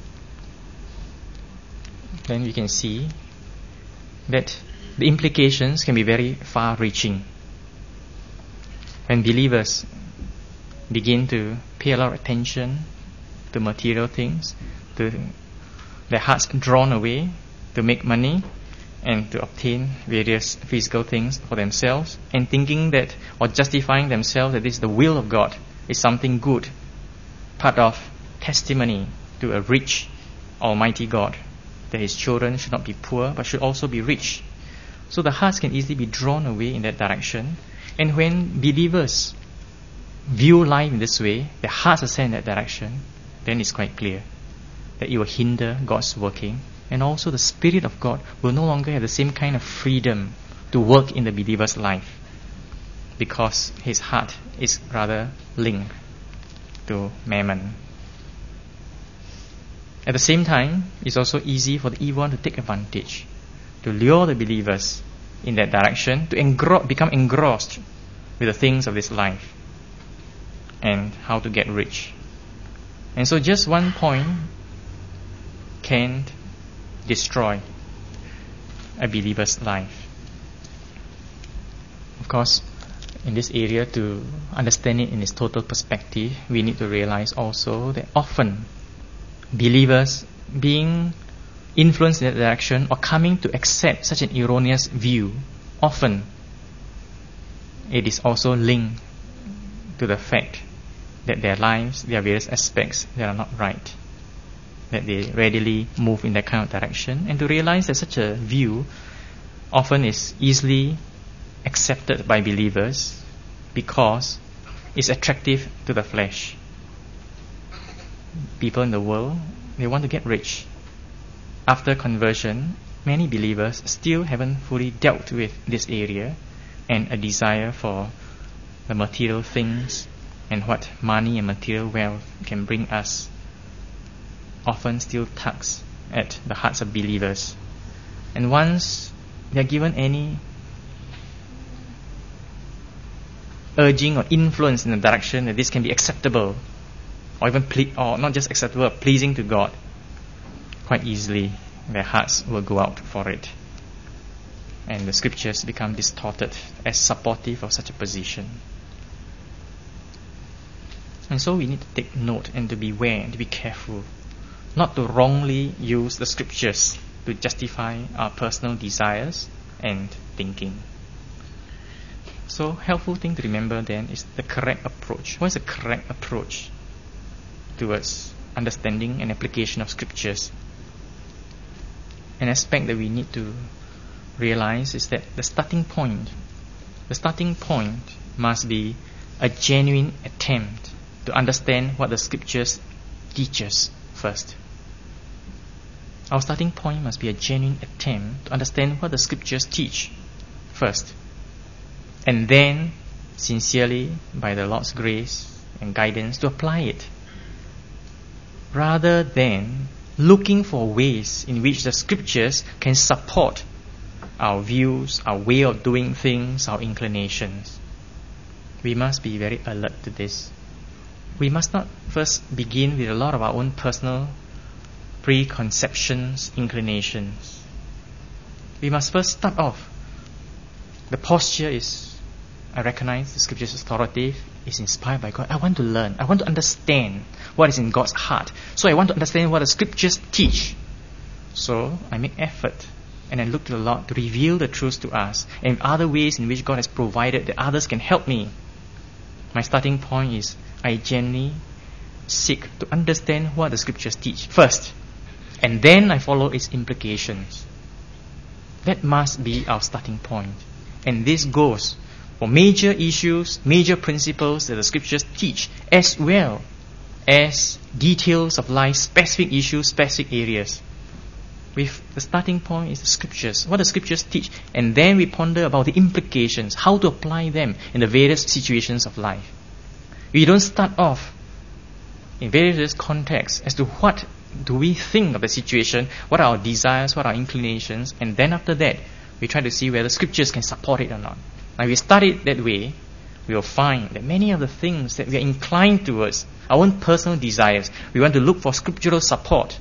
then we can see that the implications can be very far-reaching. When believers begin to pay a lot of attention to material things, to their hearts drawn away to make money and to obtain various physical things for themselves, and thinking that, or justifying themselves that this is the will of God, is something good, part of testimony to a rich, almighty God, that His children should not be poor but should also be rich. So the hearts can easily be drawn away in that direction, and when believers view life in this way, their hearts are set in that direction, then it's quite clear that it will hinder God's working, and also the Spirit of God will no longer have the same kind of freedom to work in the believer's life, because his heart is rather linked to mammon. At the same time, it's also easy for the evil one to take advantage, to lure the believers in that direction, to become engrossed with the things of this life and how to get rich. And so just one point can destroy a believer's life. Of course, in this area, to understand it in its total perspective, we need to realize also that often believers, being influenced in that direction or coming to accept such an erroneous view, often it is also linked to the fact that their lives, their various aspects, they are not right, that they readily move in that kind of direction, and to realize that such a view often is easily accepted by believers because it's attractive to the flesh. People in the world, they want to get rich. After conversion, many believers still haven't fully dealt with this area, and a desire for the material things and what money and material wealth can bring us often still tugs at the hearts of believers. And once they are given any urging or influence in the direction that this can be acceptable, or even or not just acceptable, but pleasing to God, quite easily their hearts will go out for it, and the scriptures become distorted as supportive of such a position. And so we need to take note and to beware and to be careful not to wrongly use the scriptures to justify our personal desires and thinking. So, helpful thing to remember then is the correct approach. What is the correct approach towards understanding and application of scriptures? An aspect that we need to realize is that the starting point must be a genuine attempt to understand what the scriptures teach us first. Our starting point must be a genuine attempt to understand what the scriptures teach first, and then sincerely, by the Lord's grace and guidance, to apply it, rather than looking for ways in which the scriptures can support our views, our way of doing things, our inclinations. We must be very alert to this. We must not first begin with a lot of our own personal preconceptions, inclinations. We must first start off. The posture is, I recognize the scripture is authoritative, is inspired by God. I want to learn. I want to understand what is in God's heart. So I want to understand what the scriptures teach. So I make effort and I look to the Lord to reveal the truth to us, and other ways in which God has provided that others can help me. My starting point is I genuinely seek to understand what the scriptures teach first, and then I follow its implications. That must be our starting point. And this goes for major issues, major principles that the scriptures teach, as well as details of life, specific issues, specific areas. With the starting point is the scriptures, what the scriptures teach, and then we ponder about the implications, how to apply them in the various situations of life. We don't start off in various contexts as to what do we think of the situation, what are our desires, what are our inclinations, and then after that, we try to see whether scriptures can support it or not. Now, if we study it that way, we will find that many of the things that we are inclined towards, our own personal desires, we want to look for scriptural support.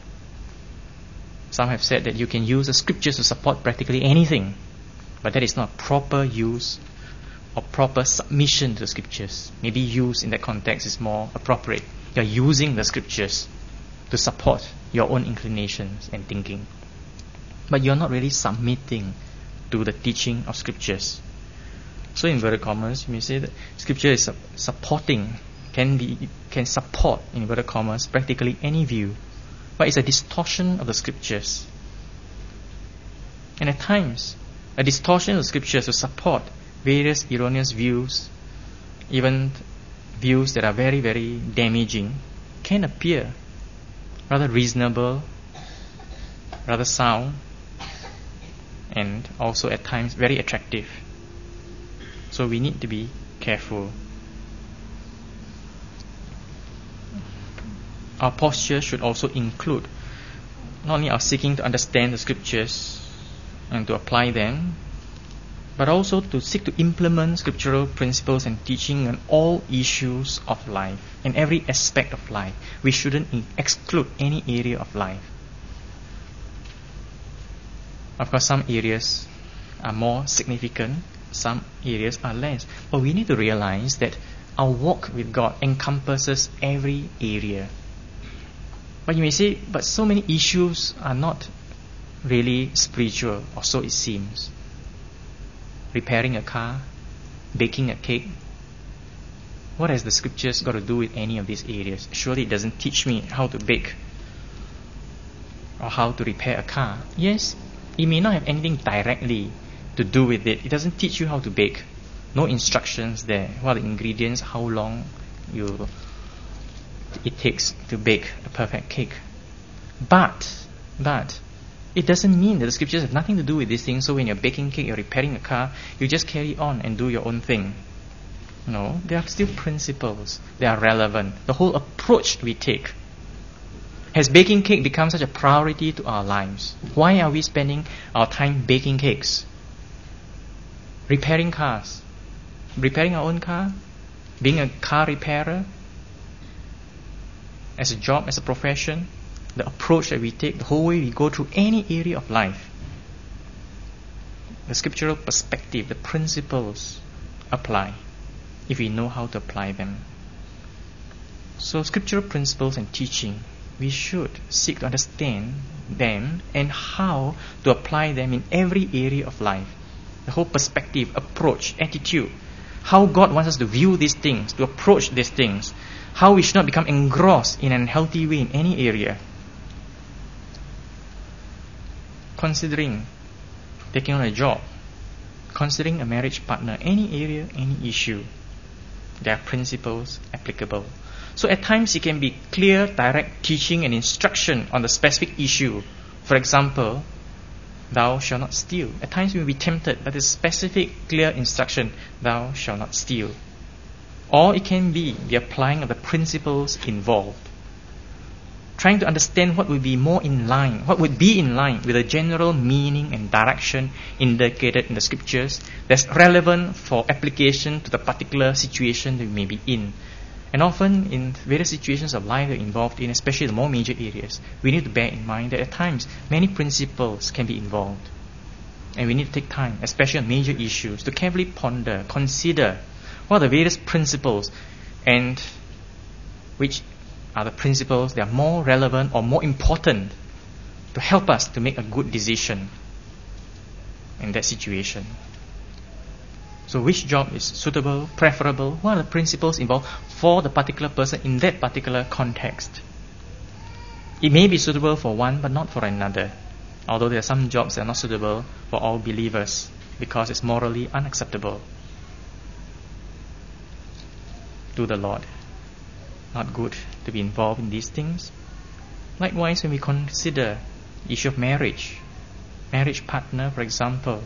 Some have said that you can use the scriptures to support practically anything, but that is not proper use or proper submission to the scriptures. Maybe use in that context is more appropriate. You are using the scriptures to support your own inclinations and thinking, but you are not really submitting to the teaching of scriptures. So in inverted commas, you may say that scripture is supporting, can support, in inverted commas, practically any view, but it's a distortion of the scriptures. And at times, a distortion of the scriptures to support various erroneous views, even views that are very, very damaging, can appear rather reasonable, rather sound, and also at times very attractive. So we need to be careful. Our posture should also include not only our seeking to understand the scriptures and to apply them, but also to seek to implement scriptural principles and teaching on all issues of life, in every aspect of life. We shouldn't exclude any area of life. Of course, some areas are more significant, some areas are less. But we need to realize that our walk with God encompasses every area. But you may say, but so many issues are not really spiritual, or so it seems. Repairing a car, baking a cake. What has the scriptures got to do with any of these areas? Surely it doesn't teach me how to bake or how to repair a car. Yes, it may not have anything directly to do with it. It doesn't teach you how to bake. No instructions there. What are the ingredients? How long it takes to bake a perfect cake. But it doesn't mean that the scriptures have nothing to do with these things. So when you're baking cake, you're repairing a car, you just carry on and do your own thing. No, there are still principles. They are relevant. The whole approach we take. Has baking cake become such a priority to our lives? Why are we spending our time baking cakes? Repairing cars. Repairing our own car? Being a car repairer? As a job, as a profession? The approach that we take, the whole way we go through any area of life. The scriptural perspective, the principles apply if we know how to apply them. So scriptural principles and teaching, we should seek to understand them and how to apply them in every area of life. The whole perspective, approach, attitude, how God wants us to view these things, to approach these things, how we should not become engrossed in an unhealthy way in any area. Considering taking on a job, considering a marriage partner, any area, any issue, there are principles applicable. So at times it can be clear, direct teaching and instruction on the specific issue. For example, thou shalt not steal. At times we will be tempted by the specific, clear instruction, thou shalt not steal. Or it can be the applying of the principles involved. Trying to understand what would be more in line, what would be in line with the general meaning and direction indicated in the scriptures that's relevant for application to the particular situation that we may be in. And often in various situations of life that we're involved in, especially the more major areas, we need to bear in mind that at times many principles can be involved. And we need to take time, especially on major issues, to carefully ponder, consider what are the various principles and which are the principles that are more relevant or more important to help us to make a good decision in that situation. So which job is suitable, preferable? What are the principles involved for the particular person in that particular context? It may be suitable for one but not for another, although there are some jobs that are not suitable for all believers because it's morally unacceptable to the Lord. Not good to be involved in these things. Likewise, when we consider the issue of marriage partner, for example,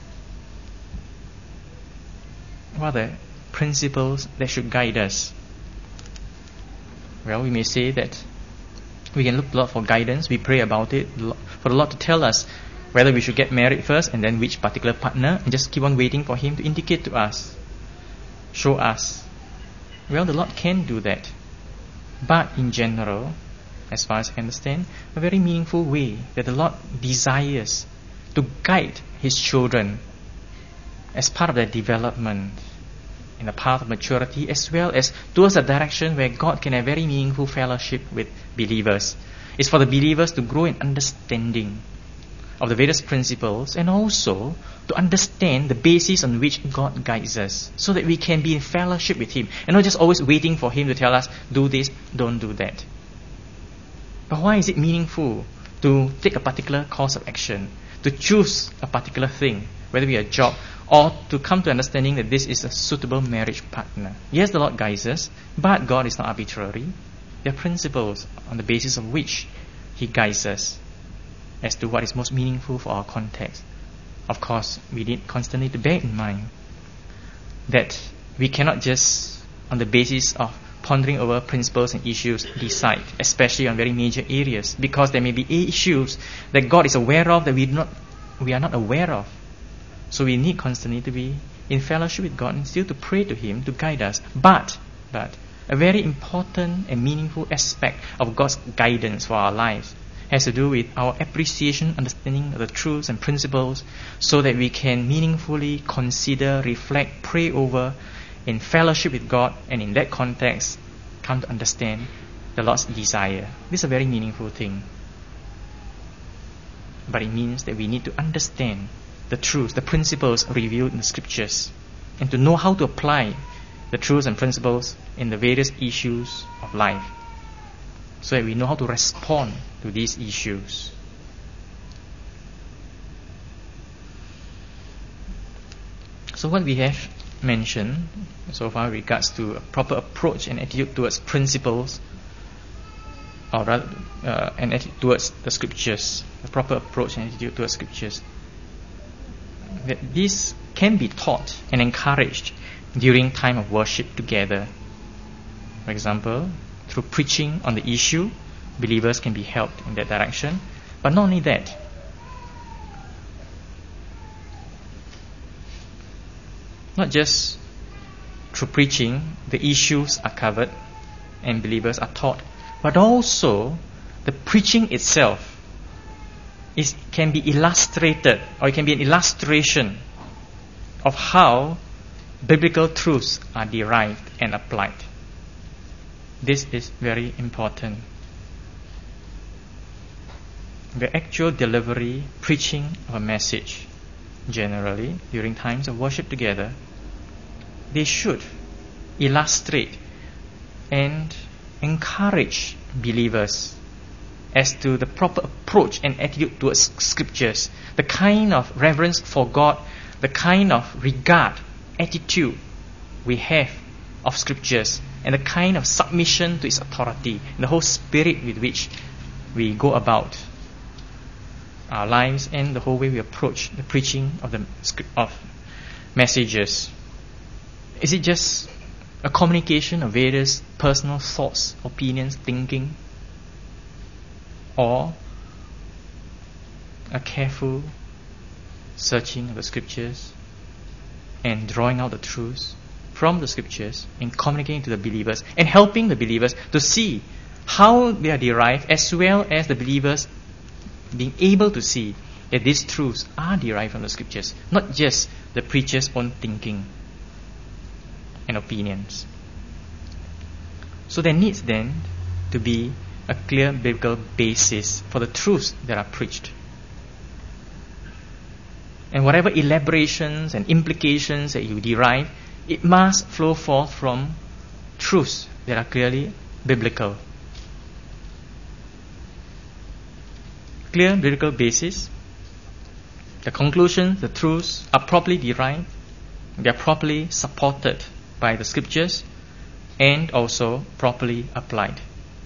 what are the principles that should guide us? Well, we may say that we can look to the Lord for guidance. We pray about it, for the Lord to tell us whether we should get married first and then which particular partner, and just keep on waiting for Him to indicate to us, show us. Well, the Lord can do that. But in general, as far as I understand, a very meaningful way that the Lord desires to guide His children as part of their development in the path of maturity, as well as towards a direction where God can have very meaningful fellowship with believers. It's for the believers to grow in understanding of the various principles and also to understand the basis on which God guides us, so that we can be in fellowship with Him and not just always waiting for Him to tell us, do this, don't do that. But why is it meaningful to take a particular course of action, to choose a particular thing, whether it be a job, or to come to understanding that this is a suitable marriage partner? Yes, the Lord guides us, but God is not arbitrary. There are principles on the basis of which He guides us as to what is most meaningful for our context. Of course, we need constantly to bear in mind that we cannot just, on the basis of pondering over principles and issues, decide, especially on very major areas, because there may be issues that God is aware of that we are not aware of. So we need constantly to be in fellowship with God and still to pray to Him to guide us. But a very important and meaningful aspect of God's guidance for our lives has to do with our appreciation, understanding of the truths and principles, so that we can meaningfully consider, reflect, pray over, in fellowship with God, and in that context, come to understand the Lord's desire. This is a very meaningful thing. but it means that we need to understand the truths, the principles revealed in the scriptures, and to know how to apply the truths and principles in the various issues of life, so that we know how to respond to these issues. So what we have mentioned so far regards to a proper approach and attitude towards principles, or rather an attitude towards the scriptures, a proper approach and attitude towards scriptures, that this can be taught and encouraged during time of worship together. For example, through preaching on the issue, believers can be helped in that direction. But not only that, not just through preaching the issues are covered and believers are taught, but also the preaching itself can be illustrated, or it can be an illustration of how biblical truths are derived and applied. This is very important. The actual delivery, preaching of a message, generally during times of worship together, they should illustrate and encourage believers as to the proper approach and attitude towards scriptures, the kind of reverence for God, the kind of regard, attitude we have of scriptures, and the kind of submission to its authority, and the whole spirit with which we go about our lives, and the whole way we approach the preaching of messages. Is it just a communication of various personal thoughts, opinions, thinking, or a careful searching of the scriptures and drawing out the truths from the scriptures and communicating to the believers and helping the believers to see how they are derived, as well as the believers being able to see that these truths are derived from the scriptures, not just the preacher's own thinking and opinions. So there needs then to be a clear biblical basis for the truths that are preached. And whatever elaborations and implications that you derive, it must flow forth from truths that are clearly biblical. Clear biblical basis. The conclusions, the truths are properly derived, they are properly supported by the scriptures, and also properly applied.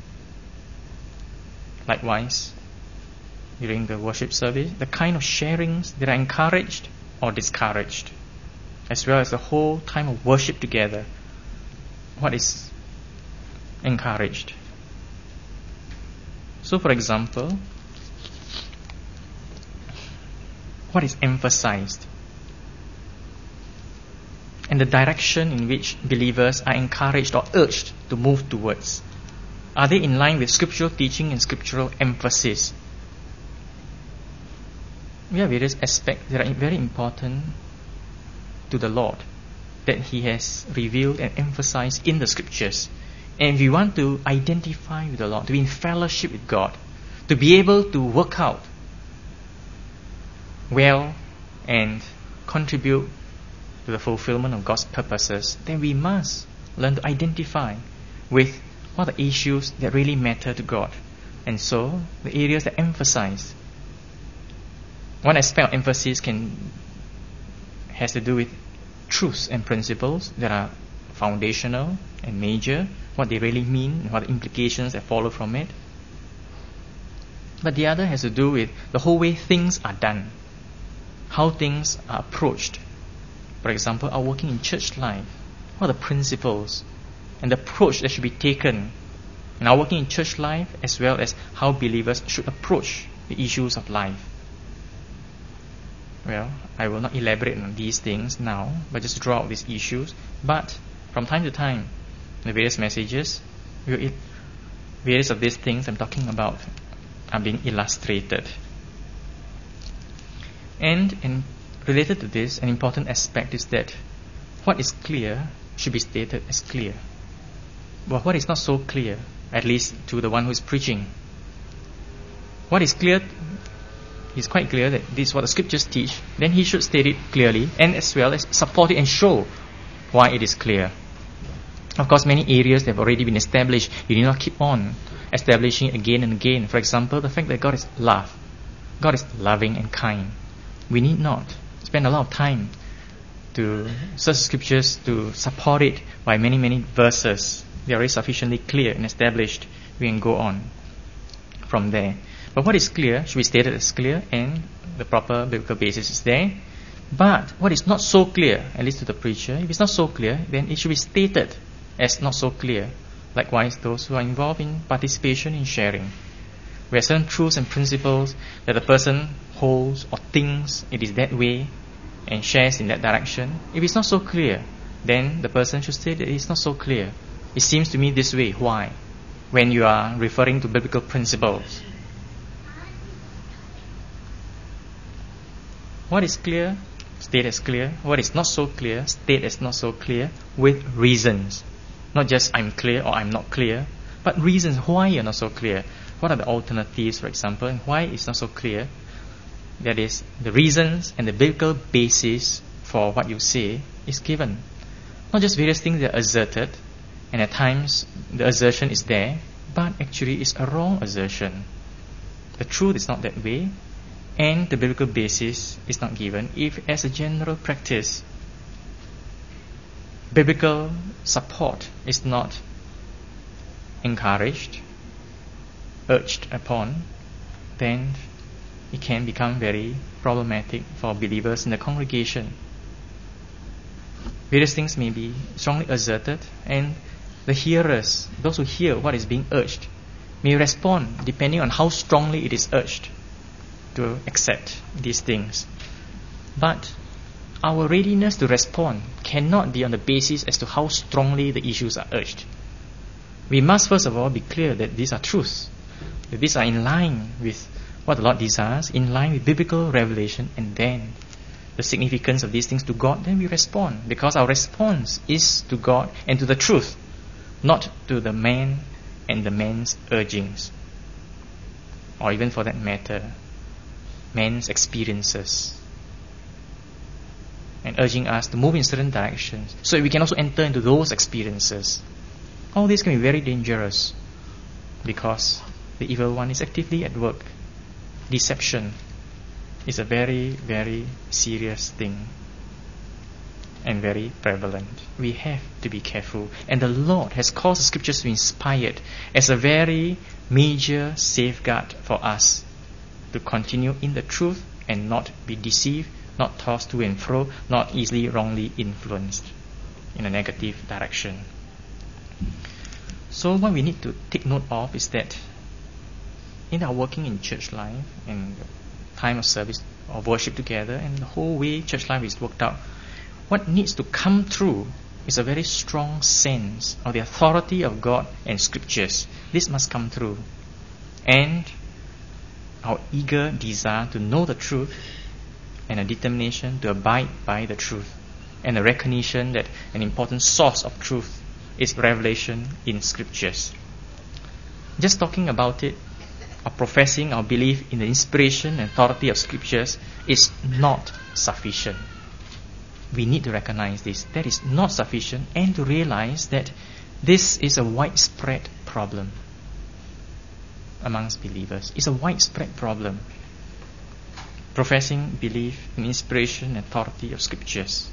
Likewise, during the worship service, the kind of sharings that are encouraged or discouraged, as well as the whole time of worship together, what is encouraged. So, for example, what is emphasized, and the direction in which believers are encouraged or urged to move towards. Are they in line with scriptural teaching and scriptural emphasis? We have various aspects that are very important to the Lord, that He has revealed and emphasized in the scriptures. And we want to identify with the Lord, to be in fellowship with God, to be able to work out well and contribute to the fulfillment of God's purposes, then we must learn to identify with what are the issues that really matter to God. And so, the areas that emphasize. One aspect of emphasis has to do with truths and principles that are foundational and major, what they really mean and what the implications that follow from it. But the other has to do with the whole way things are done, how things are approached. For example, our working in church life, what are the principles and the approach that should be taken in our working in church life, as well as how believers should approach the issues of life. Well, I will not elaborate on these things now, but just draw out these issues. But from time to time, in the various messages, various of these things I'm talking about are being illustrated. And related to this, an important aspect is that what is clear should be stated as clear. But what is not so clear, at least to the one who is preaching, what is clear he's quite clear that this is what the scriptures teach, then he should state it clearly and as well as support it and show why it is clear. Of course, many areas have already been established. You need not keep on establishing it again and again. For example, the fact that God is love. God is loving and kind. We need not spend a lot of time to search scriptures to support it by many, many verses. They are already sufficiently clear and established. We can go on from there. But what is clear should be stated as clear, and the proper biblical basis is there. But what is not so clear, at least to the preacher, if it's not so clear, then it should be stated as not so clear. Likewise, those who are involved in participation in sharing, where certain truths and principles that the person holds or thinks it is that way and shares in that direction, if it's not so clear, then the person should say that it's not so clear. It seems to me this way. Why? When you are referring to biblical principles. What is clear, state as clear. What is not so clear, state as not so clear with reasons. Not just I'm clear or I'm not clear, but reasons why you're not so clear. What are the alternatives, for example, and why it's not so clear? That is, the reasons and the biblical basis for what you say is given. Not just various things that are asserted, and at times the assertion is there, but actually it's a wrong assertion. The truth is not that way, and the biblical basis is not given. If as a general practice, biblical support is not encouraged, urged upon, then it can become very problematic for believers in the congregation. Various things may be strongly asserted, and the hearers, those who hear what is being urged, may respond depending on how strongly it is urged to accept these things. But our readiness to respond cannot be on the basis as to how strongly the issues are urged. We must first of all be clear that these are truths, that these are in line with what the Lord desires, in line with biblical revelation, and then the significance of these things to God, then we respond, because our response is to God and to the truth, not to the man and the man's urgings, or even for that matter, man's experiences, and urging us to move in certain directions so we can also enter into those experiences. All this can be very dangerous because the evil one is actively at work. Deception is a very, very serious thing and very prevalent. We have to be careful, and the Lord has caused the scriptures to be inspired as a very major safeguard for us to continue in the truth and not be deceived, not tossed to and fro, not easily wrongly influenced in a negative direction. So what we need to take note of is that in our working in church life and time of service or worship together and the whole way church life is worked out, what needs to come through is a very strong sense of the authority of God and scriptures. This must come through. And our eager desire to know the truth and a determination to abide by the truth, and a recognition that an important source of truth is revelation in scriptures. Just talking about it or professing our belief in the inspiration and authority of scriptures is not sufficient. We need to recognize this. That is not sufficient, and to realize that this is a widespread problem amongst believers. It's a widespread problem. Professing belief in inspiration and authority of scriptures.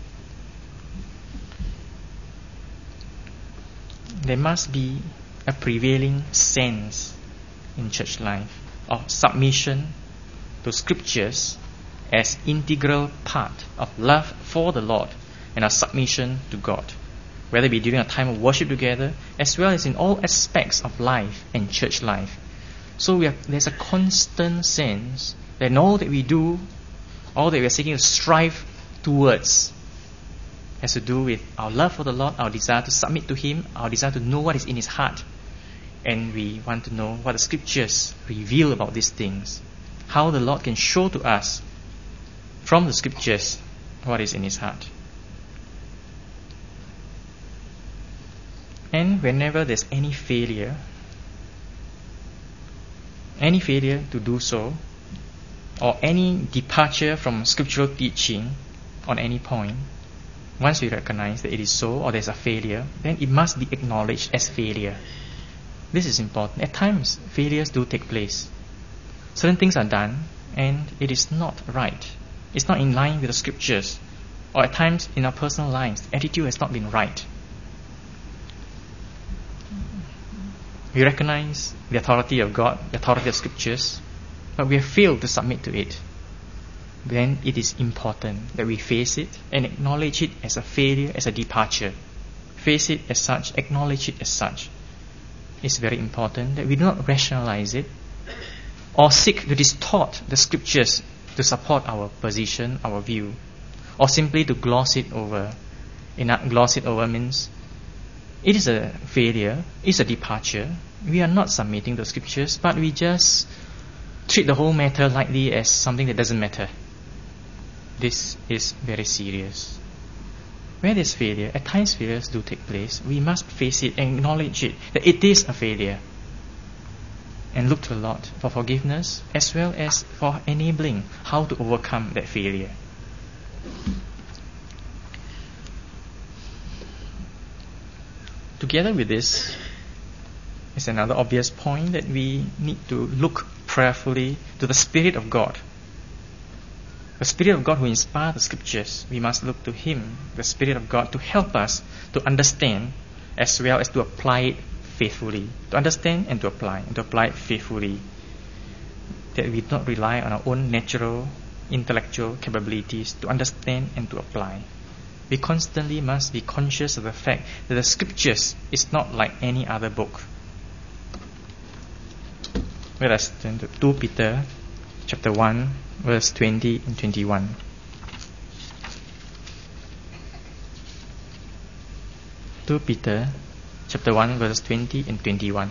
There must be a prevailing sense in church life of submission to scriptures as integral part of love for the Lord and our submission to God, whether it be during a time of worship together as well as in all aspects of life and church life. So there's a constant sense that in all that we do, all that we are seeking to strive towards has to do with our love for the Lord, our desire to submit to Him, our desire to know what is in His heart. And we want to know what the scriptures reveal about these things, how the Lord can show to us from the scriptures what is in His heart. And whenever there's any failure to do so, or any departure from scriptural teaching on any point, once we recognize that it is so or there's a failure, then it must be acknowledged as failure. This is important. At times, failures do take place. Certain things are done and it is not right. It's not in line with the scriptures. Or at times in our personal lives, the attitude has not been right. We recognize the authority of God, the authority of scriptures, but we have failed to submit to it. Then it is important that we face it and acknowledge it as a failure, as a departure. Face it as such, acknowledge it as such. It's very important that we do not rationalize it or seek to distort the scriptures to support our position, our view, or simply to gloss it over. Gloss it over means it is a failure, it's a departure. We are not submitting the scriptures, but we just treat the whole matter lightly as something that doesn't matter. This is very serious. Where there's failure, at times failures do take place, we must face it and acknowledge it, that it is a failure. And look to the Lord for forgiveness as well as for enabling how to overcome that failure. Together with this is another obvious point that we need to look prayerfully to the Spirit of God. The Spirit of God who inspires the scriptures, we must look to Him, the Spirit of God, to help us to understand as well as to apply it faithfully. To understand and to apply it faithfully. That we do not rely on our own natural, intellectual capabilities to understand and to apply. We constantly must be conscious of the fact that the scriptures is not like any other book. Let us turn to 2 Peter chapter 1, verse 20 and 21. Peter chapter 1, verse 20 and 21.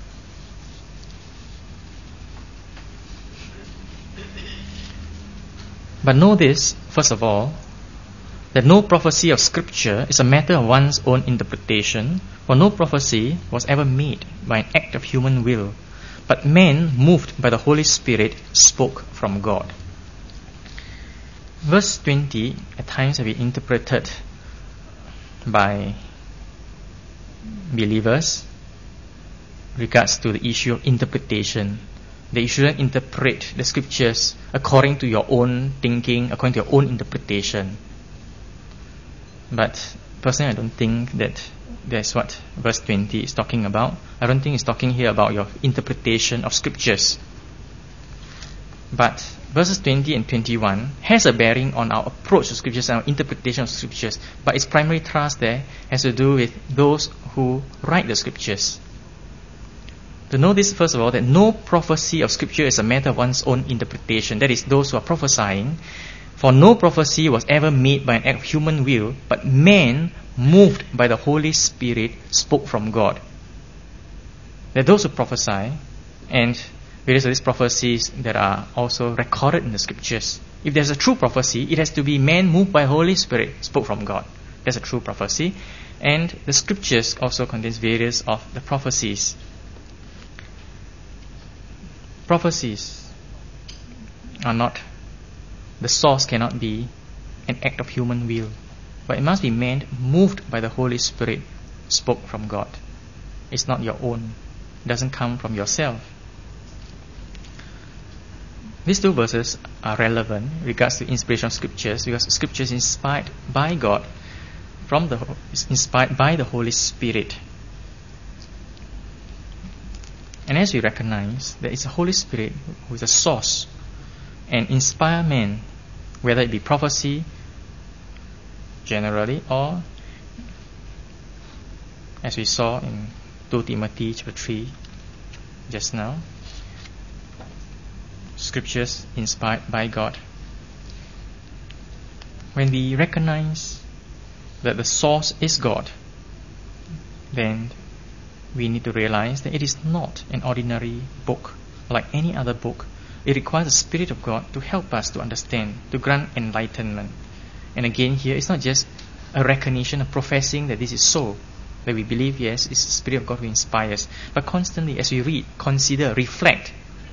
But know this, first of all, that no prophecy of Scripture is a matter of one's own interpretation, for no prophecy was ever made by an act of human will, but men, moved by the Holy Spirit, spoke from God. Verse 20 at times have been interpreted by believers regards to the issue of interpretation. That you shouldn't interpret the scriptures according to your own thinking, according to your own interpretation. But personally, I don't think that that's what verse 20 is talking about. I don't think it's talking here about your interpretation of scriptures. But verses 20 and 21 has a bearing on our approach to scriptures and our interpretation of scriptures. But its primary thrust there has to do with those who write the scriptures. To know this, first of all, that no prophecy of scripture is a matter of one's own interpretation. That is, those who are prophesying. For no prophecy was ever made by an act of human will, but men, moved by the Holy Spirit, spoke from God. That those who prophesy, and various of these prophecies that are also recorded in the scriptures, if there's a true prophecy, it has to be men moved by the Holy Spirit, spoke from God. That's a true prophecy. And the scriptures also contains various of the prophecies. Prophecies are not, the source cannot be an act of human will, but it must be men moved by the Holy Spirit, spoke from God. It's not your own. It doesn't come from yourself. These two verses are relevant in regards to inspiration of scriptures, because scripture is inspired by God, inspired by the Holy Spirit. And as we recognize that it's the Holy Spirit who is the source and inspire men, whether it be prophecy generally, or as we saw in 2 Timothy chapter 3 just now, scriptures inspired by God. When we recognize that the source is God, then we need to realize that it is not an ordinary book like any other book. It requires the Spirit of God to help us to understand, to grant enlightenment. And again here, it's not just a recognition, a professing that this is so, that we believe, yes, it's the Spirit of God who inspires. But constantly as we read, consider, reflect,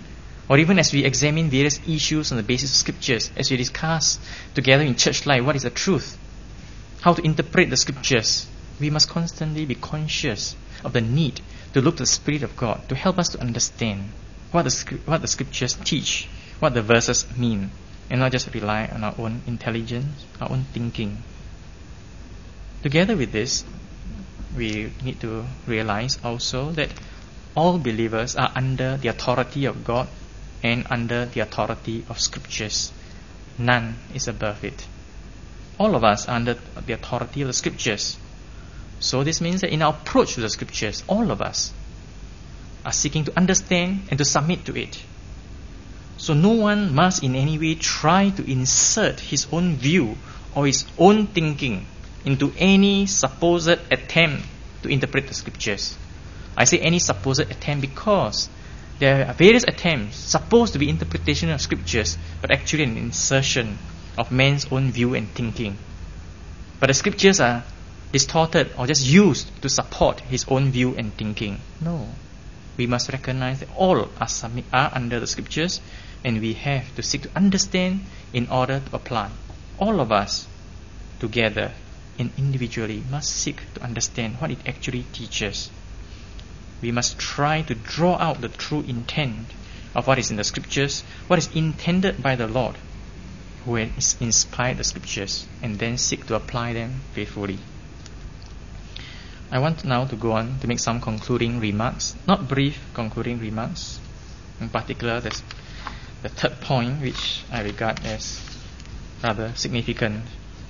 Or even as we examine various issues on the basis of scriptures, as we discuss together in church life what is the truth, how to interpret the scriptures, we must constantly be conscious of the need to look to the Spirit of God to help us to understand what the scriptures teach, what the verses mean, and not just rely on our own intelligence, our own thinking. Together with this, we need to realize also that all believers are under the authority of God and under the authority of scriptures. None is above it. All of us are under the authority of the scriptures. So this means that in our approach to the scriptures, all of us are seeking to understand and to submit to it. So no one must in any way try to insert his own view or his own thinking into any supposed attempt to interpret the scriptures. I say any supposed attempt because there are various attempts supposed to be interpretation of scriptures, but actually an insertion of man's own view and thinking. But the scriptures are distorted or just used to support his own view and thinking. No. We must recognize that all are under the scriptures, and we have to seek to understand in order to apply. All of us together and individually must seek to understand what it actually teaches. We must try to draw out the true intent of what is in the scriptures, what is intended by the Lord who has inspired the scriptures, and then seek to apply them faithfully. I want now to go on to make some concluding remarks, not brief concluding remarks. In particular, that's the third point, which I regard as rather significant.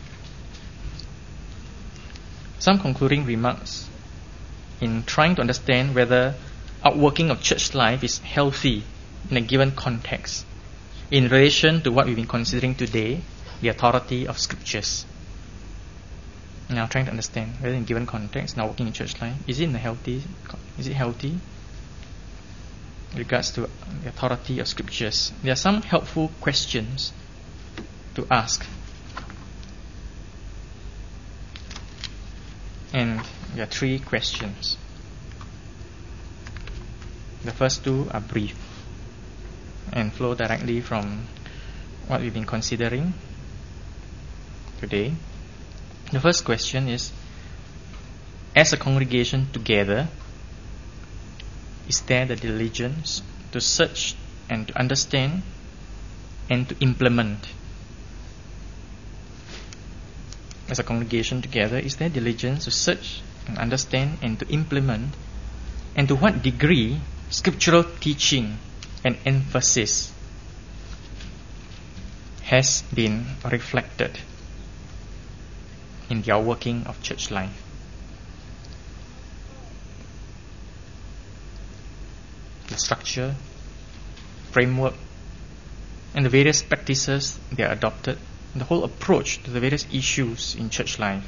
Some concluding remarks in trying to understand whether outworking of church life is healthy in a given context in relation to what we've been considering today, the authority of scriptures. Now trying to understand whether in given context, now working in church life, is it healthy in regards to the authority of scriptures? There are some helpful questions to ask. And there are 3 questions. The first 2 are brief and flow directly from what we've been considering today. The first question is, as a congregation together, is there the diligence to search and to understand and to implement? As a congregation together, is there diligence to search and understand and to implement? And to what degree scriptural teaching and emphasis has been reflected in the outworking of church life? The structure, framework, and the various practices they are adopted, the whole approach to the various issues in church life.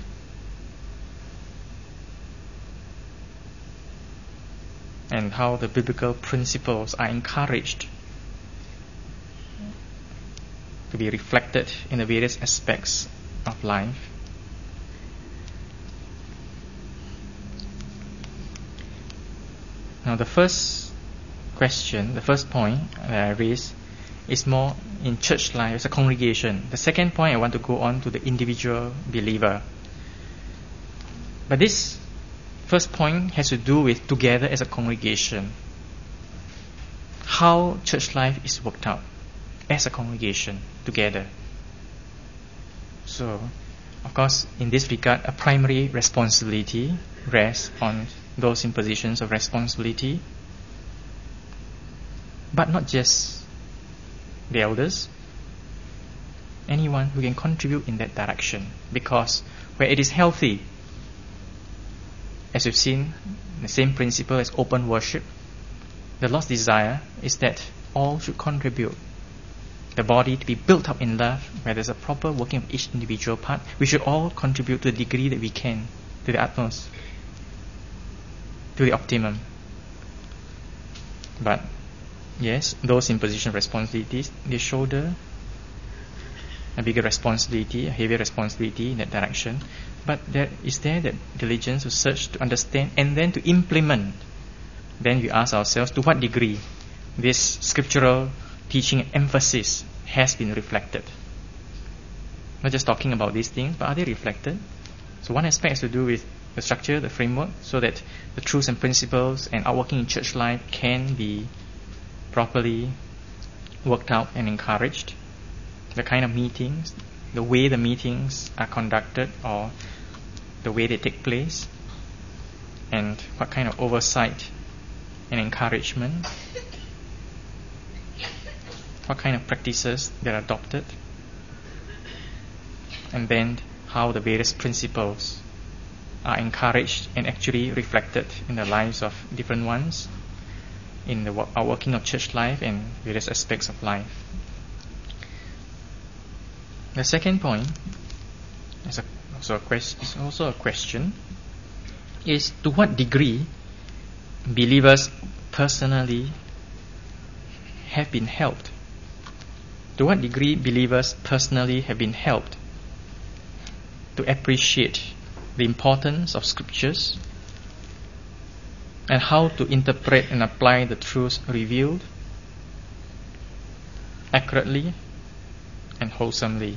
And how the biblical principles are encouraged to be reflected in the various aspects of life. Now the first question, the first point that I raised is more in church life as a congregation. The second point I want to go on to the individual believer. But this first point has to do with together as a congregation. How church life is worked out as a congregation together. So, of course, in this regard, a primary responsibility rests on those in positions of responsibility, but not just the elders, anyone who can contribute in that direction, because where it is healthy, as we've seen, the same principle as open worship, the Lord's desire is that all should contribute. The body to be built up in love, where there's a proper working of each individual part. We should all contribute to the degree that we can, to the utmost, to the optimum. But yes, those in position of responsibilities, they shoulder a bigger responsibility, a heavier responsibility in that direction. But there is that diligence to search, to understand, and then to implement. Then we ask ourselves, to what degree this scriptural teaching emphasis has been reflected. Not just talking about these things, but are they reflected? So one aspect has to do with the structure, the framework, so that the truths and principles and outworking in church life can be properly worked out and encouraged. The kind of meetings, the way the meetings are conducted or the way they take place, and what kind of oversight and encouragement, what kind of practices that are adopted, and then how the various principles are encouraged and actually reflected in the lives of different ones, in the working of church life and various aspects of life. The second point is also a question, is to what degree believers personally have been helped. To what degree believers personally have been helped to appreciate the importance of scriptures and how to interpret and apply the truths revealed accurately and wholesomely.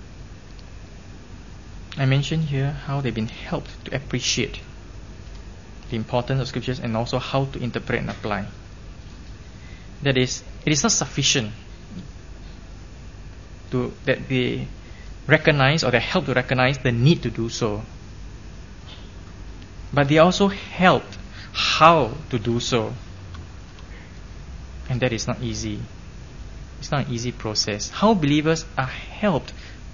I mentioned here how they've been helped to appreciate the importance of scriptures and also how to interpret and apply. That is, it is not sufficient that they recognize or they help to recognize the need to do so, but they also helped how to do so, and that is not easy. It's not an easy process. How believers are helped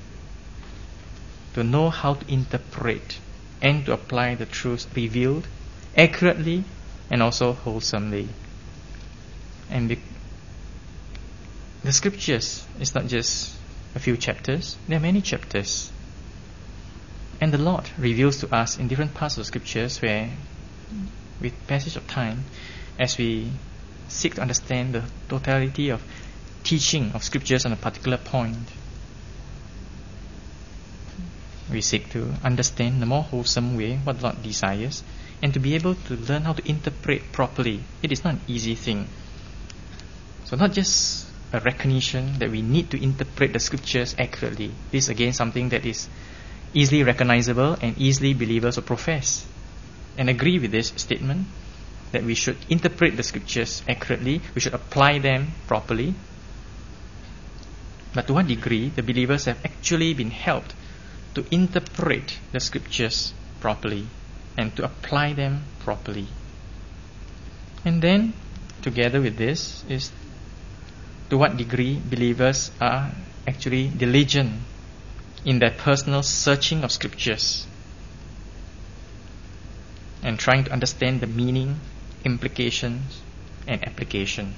to know how to interpret and to apply the truths revealed accurately and also wholesomely. And the scriptures is not just a few chapters, there are many chapters. And the Lord reveals to us in different parts of the scriptures where, with passage of time, as we seek to understand the totality of teaching of scriptures on a particular point, we seek to understand in a more wholesome way what the Lord desires and to be able to learn how to interpret properly. It is not an easy thing. So not just a recognition that we need to interpret the scriptures accurately. This is again something that is easily recognizable and easily believers will profess and agree with this statement, that we should interpret the scriptures accurately, we should apply them properly. But to what degree the believers have actually been helped to interpret the scriptures properly and to apply them properly. And then, together with this, is to what degree believers are actually diligent in their personal searching of scriptures and trying to understand the meaning, implications, and application.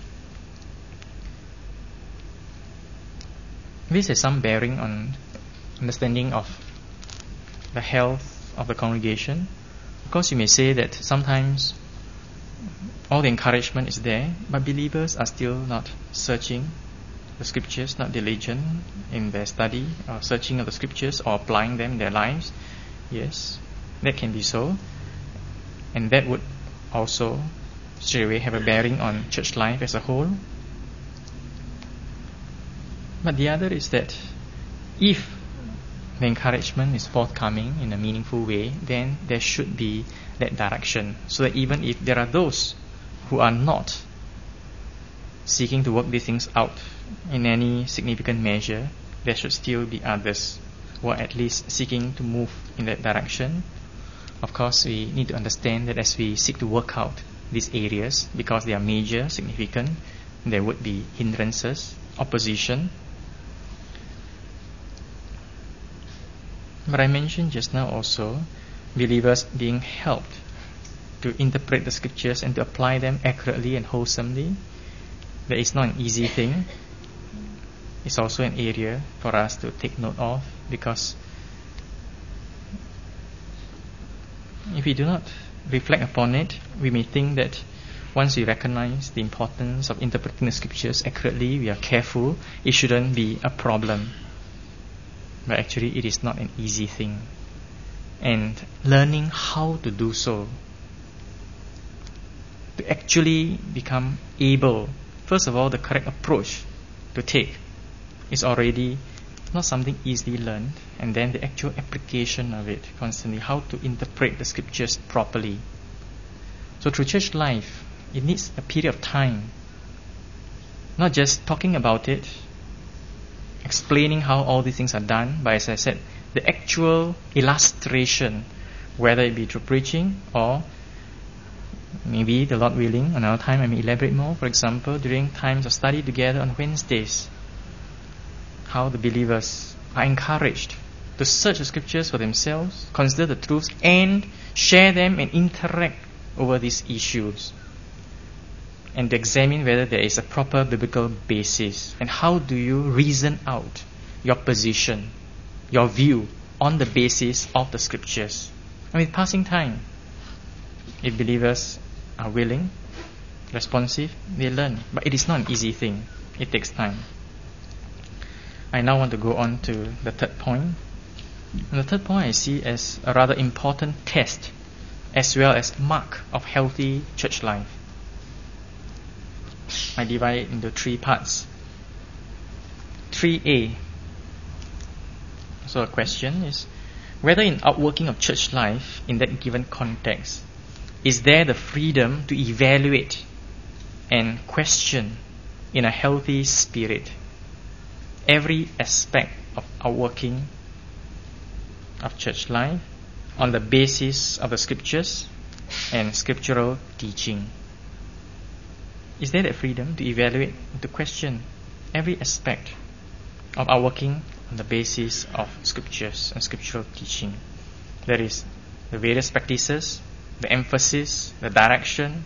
This has some bearing on understanding of the health of the congregation. Of course, you may say that sometimes all the encouragement is there, but believers are still not searching the scriptures, not diligent in their study or searching of the scriptures or applying them in their lives. Yes, that can be so. And that would also straightaway have a bearing on church life as a whole. But the other is that if the encouragement is forthcoming in a meaningful way, then there should be that direction, so that even if there are those who are not seeking to work these things out in any significant measure, there should still be others who are at least seeking to move in that direction. Of course, we need to understand that as we seek to work out these areas, because they are major, significant, there would be hindrances, opposition. But I mentioned just now also believers being helped to interpret the scriptures and to apply them accurately and wholesomely. That is not an easy thing. It's also an area for us to take note of, because if we do not reflect upon it, we may think that once we recognize the importance of interpreting the scriptures accurately, we are careful, it shouldn't be a problem. But actually it is not an easy thing. And learning how to do so, to actually become able first of all, the correct approach to take is already not something easily learned, and then the actual application of it constantly, how to interpret the scriptures properly. So through church life, it needs a period of time, not just talking about it, explaining how all these things are done, but as I said, the actual illustration, whether it be through preaching or maybe, the Lord willing, another time I may elaborate more. For example, during times of study together on Wednesdays, how the believers are encouraged to search the scriptures for themselves, consider the truths, and share them and interact over these issues, and to examine whether there is a proper biblical basis, and how do you reason out your position, your view on the basis of the scriptures. And with passing time, if believers are willing, responsive, they learn. But it is not an easy thing. It takes time. I now want to go on to the third point. And the third point I see as a rather important test, as well as mark of healthy church life. I divide it into 3 parts. 3A. So a question is, whether in outworking of church life in that given context, is there the freedom to evaluate and question in a healthy spirit every aspect of outworking of church life on the basis of the scriptures and scriptural teaching? Is there that freedom to evaluate and to question every aspect of our working on the basis of scriptures and scriptural teaching? That is, the various practices, the emphasis, the direction,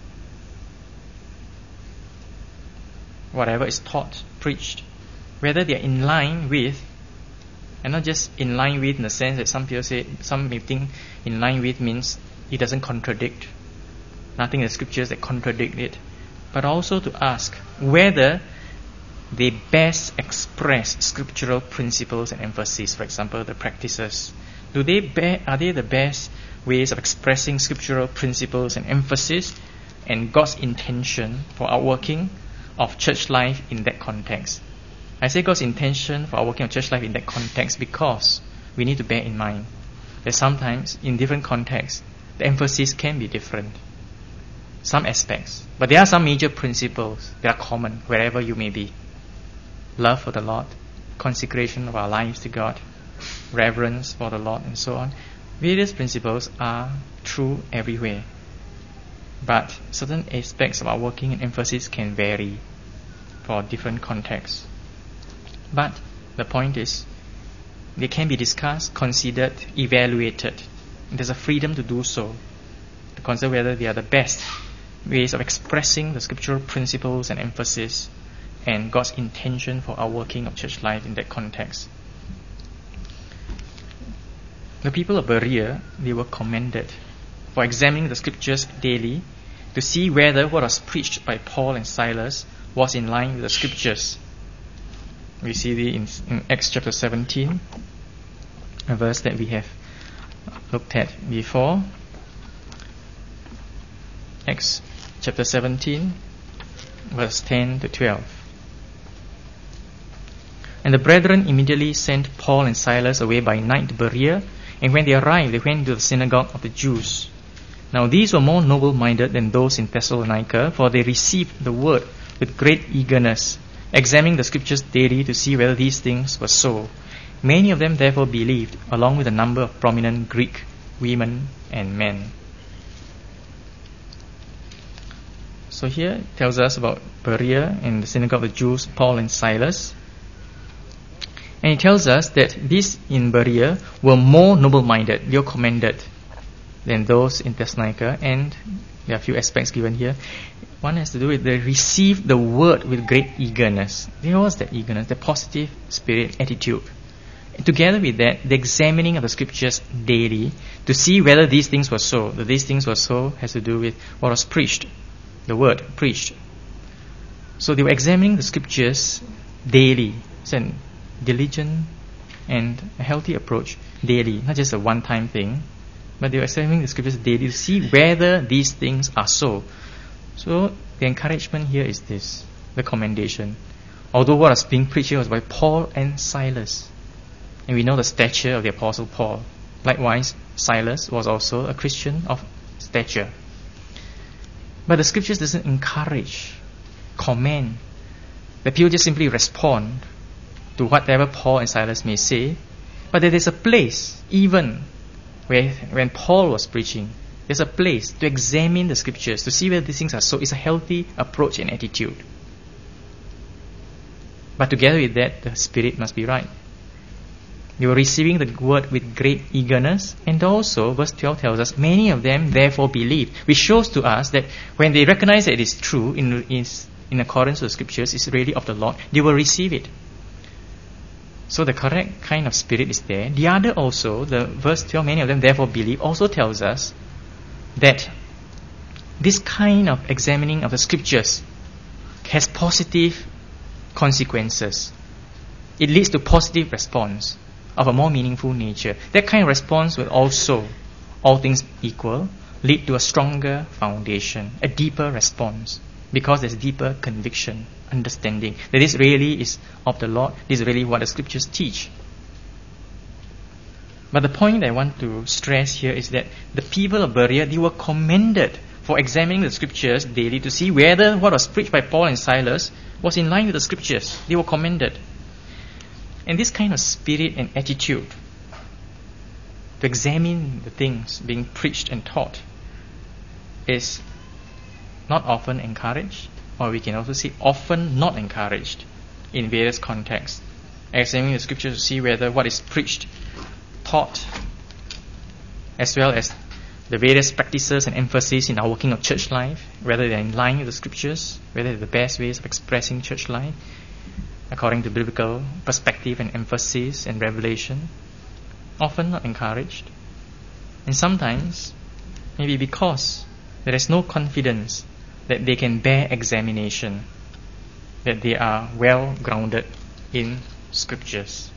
whatever is taught, preached, whether they are in line with, and not just in line with in the sense that some people say, some may think in line with means it doesn't contradict, nothing in the scriptures that contradict it, but also to ask whether they best express scriptural principles and emphasis. For example, the practices, are they the best ways of expressing scriptural principles and emphasis and God's intention for our working of church life in that context? I say God's intention for our working of church life in that context because we need to bear in mind that sometimes in different contexts the emphasis can be different, some aspects, but there are some major principles that are common wherever you may be. Love for the Lord, consecration of our lives to God, reverence for the Lord, and so on. Various principles are true everywhere, but certain aspects of our working and emphasis can vary for different contexts. But the point is, they can be discussed, considered, evaluated. There's a freedom to do so, to consider whether they are the best ways of expressing the scriptural principles and emphasis and God's intention for our working of church life in that context. The people of Berea, they were commended for examining the scriptures daily to see whether what was preached by Paul and Silas was in line with the scriptures. We see it in Acts chapter 17, a verse that we have looked at before. Acts chapter 17, verse 10 to 12. And the brethren immediately sent Paul and Silas away by night to Berea, and when they arrived, they went to the synagogue of the Jews. Now these were more noble-minded than those in Thessalonica, for they received the word with great eagerness, examining the scriptures daily to see whether these things were so. Many of them therefore believed, along with a number of prominent Greek women and men. So here it tells us about Berea and the synagogue of the Jews, Paul and Silas. And it tells us that these in Berea were more noble-minded, they were commended than those in Thessalonica, and there are a few aspects given here. One has to do with they received the word with great eagerness. There was that eagerness, the positive spirit, attitude. And together with that, the examining of the scriptures daily to see whether these things were so. That these things were so has to do with what was preached, the word preached. So they were examining the scriptures daily. It's a diligent and a healthy approach daily, not just a one-time thing, but they were examining the scriptures daily to see whether these things are so. So the encouragement here is this, the commendation. Although what was being preached here was by Paul and Silas, and we know the stature of the Apostle Paul. Likewise, Silas was also a Christian of stature. But the scriptures doesn't encourage, commend, that people just simply respond to whatever Paul and Silas may say, but there is a place, even when Paul was preaching, there's a place to examine the scriptures, to see whether these things are so. It's a healthy approach and attitude. But together with that, the spirit must be right. They were receiving the word with great eagerness, and also, verse 12 tells us, many of them therefore believed, which shows to us that when they recognize that it is true, in accordance with the scriptures, is really of the Lord, they will receive it. So the correct kind of spirit is there. The other also, the verse 12, many of them therefore believe, also tells us that this kind of examining of the scriptures has positive consequences. It leads to positive response of a more meaningful nature. That kind of response will also, all things equal, lead to a stronger foundation, a deeper response, because there's deeper conviction, understanding that this really is of the Lord, this is really what the scriptures teach. But the point I want to stress here is that the people of Berea, they were commended for examining the scriptures daily to see whether what was preached by Paul and Silas was in line with the scriptures. They were commended. And this kind of spirit and attitude to examine the things being preached and taught is not often encouraged, or we can also say often not encouraged in various contexts. Examining the scriptures to see whether what is preached, taught, as well as the various practices and emphasis in our working of church life, whether they are in line with the scriptures, whether they're the best ways of expressing church life according to biblical perspective and emphasis and revelation, often not encouraged. And sometimes, maybe because there is no confidence that they can bear examination, that they are well grounded in scriptures.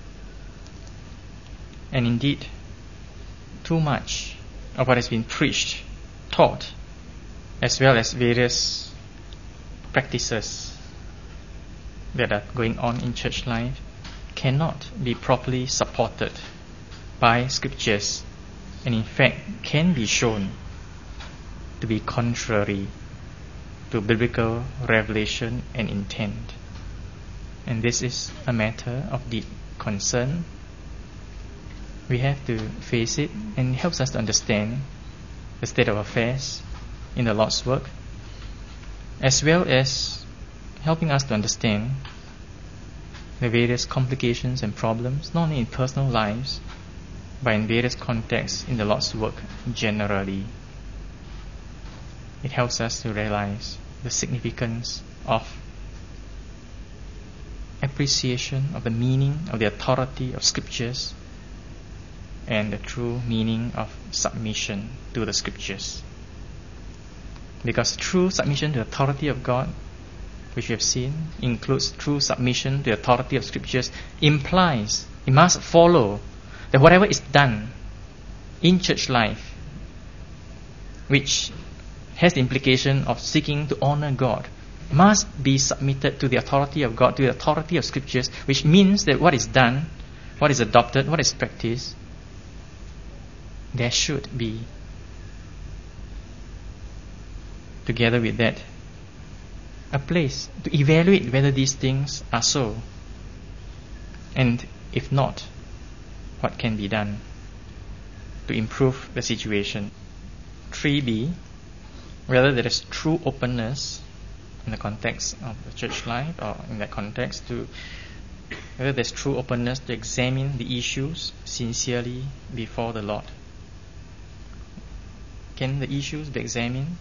And indeed, too much of what has been preached, taught, as well as various practices that are going on in church life cannot be properly supported by scriptures, and in fact can be shown to be contrary to biblical revelation and intent. And this is a matter of deep concern. We have to face it, and it helps us to understand the state of affairs in the Lord's work, as well as helping us to understand the various complications and problems, not only in personal lives, but in various contexts in the Lord's work generally. It helps us to realize the significance of appreciation of the meaning of the authority of scriptures and the true meaning of submission to the scriptures. Because true submission to the authority of God, which we have seen, includes true submission to the authority of scriptures, implies, it must follow that whatever is done in church life, which has the implication of seeking to honor God, must be submitted to the authority of God, to the authority of scriptures, which means that what is done, what is adopted, what is practiced, there should be, together with that, a place to evaluate whether these things are so, and if not, what can be done to improve the situation. 3b, whether there is true openness in the context of the church life, or in that context, to whether there's true openness to examine the issues sincerely before the Lord. Can the issues be examined?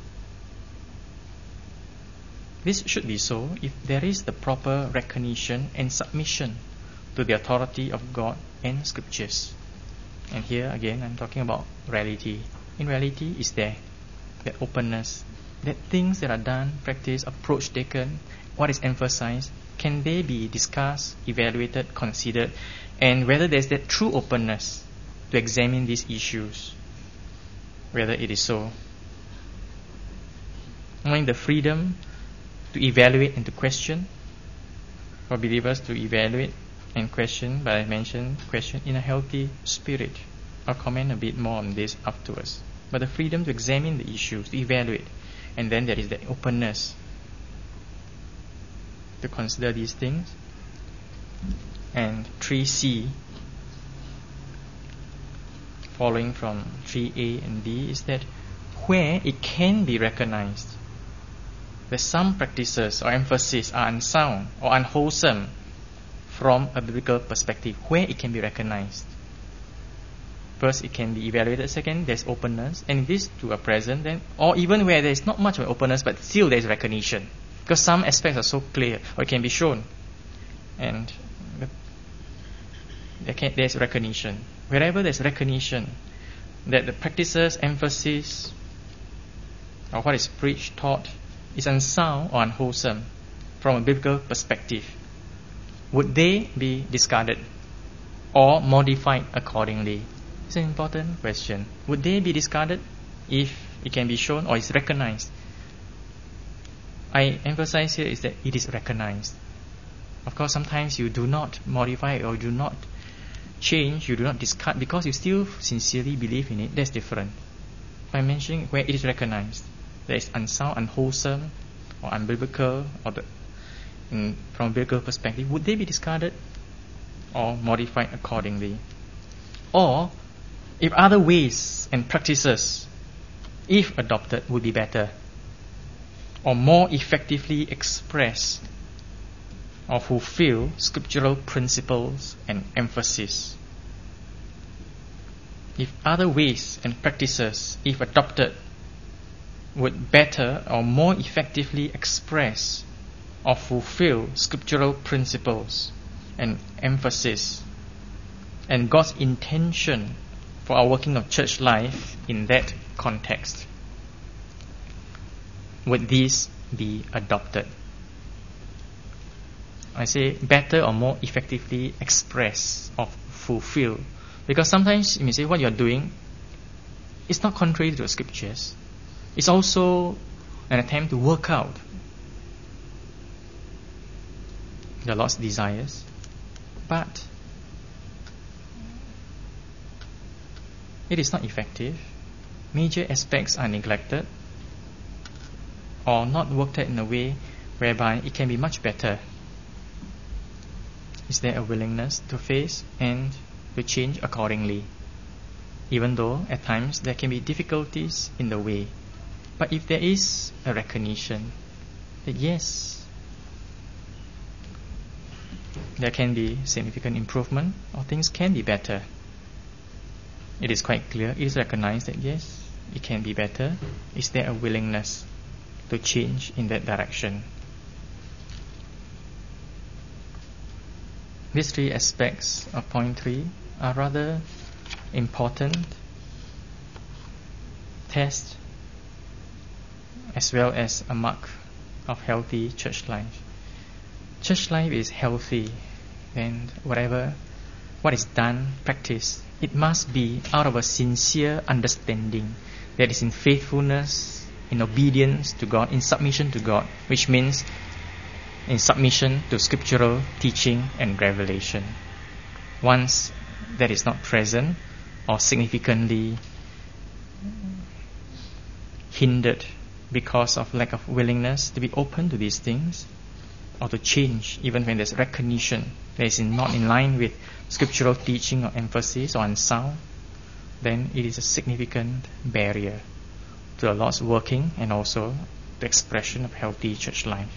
This should be so if there is the proper recognition and submission to the authority of God and scriptures. And here again I'm talking about reality. In reality is there that openness, that things that are done, practiced, approach taken, what is emphasized, can they be discussed, evaluated, considered, and whether there's that true openness to examine these issues, whether it is so. Knowing the freedom to evaluate and to question. For believers to evaluate and question, but I mentioned question in a healthy spirit. I'll comment a bit more on this afterwards. But the freedom to examine the issues, to evaluate, and then there is the openness to consider these things. And 3C, following from 3A and B, is that where it can be recognized that some practices or emphasis are unsound or unwholesome from a biblical perspective, where it can be recognized. First, it can be evaluated. Second, there's openness, and if this to a present, then, or even where there's not much of openness, but still there's recognition, because some aspects are so clear, or it can be shown, and there's recognition. Wherever there's recognition that the practices, emphasis, or what is preached, taught, is unsound or unwholesome from a biblical perspective, would they be discarded or modified accordingly? It's an important question. Would they be discarded if it can be shown or is recognized? I emphasize here is that it is recognized. Of course, sometimes you do not modify or do not change, you do not discard because you still sincerely believe in it. That's different. By mentioning where it is recognized, that is unsound, unwholesome, or unbiblical, or from a biblical perspective, would they be discarded or modified accordingly? Or if other ways and practices, if adopted, would be better or more effectively express or fulfill scriptural principles and emphasis. If other ways and practices, if adopted, would better or more effectively express or fulfill scriptural principles and emphasis and God's intention for our working of church life in that context, would these be adopted? I say better or more effectively express or fulfill, because sometimes you may say what you are doing is not contrary to the scriptures. It's also an attempt to work out the Lord's desires, but it is not effective. Major aspects are neglected or not worked out in a way whereby it can be much better. Is there a willingness to face and to change accordingly, even though at times there can be difficulties in the way? But if there is a recognition that yes, there can be significant improvement or things can be better, it is quite clear, it is recognized that yes, it can be better. Is there a willingness to change in that direction? These three aspects of point 3 are rather important test as well as a mark of healthy church life. Church life is healthy, and what is done, practiced, it must be out of a sincere understanding that is in faithfulness, in obedience to God, in submission to God, which means in submission to scriptural teaching and revelation. Once that is not present or significantly hindered because of lack of willingness to be open to these things or to change, even when there's recognition that is not in line with scriptural teaching or emphasis or unsound, then it is a significant barrier to the Lord's working and also the expression of healthy church life.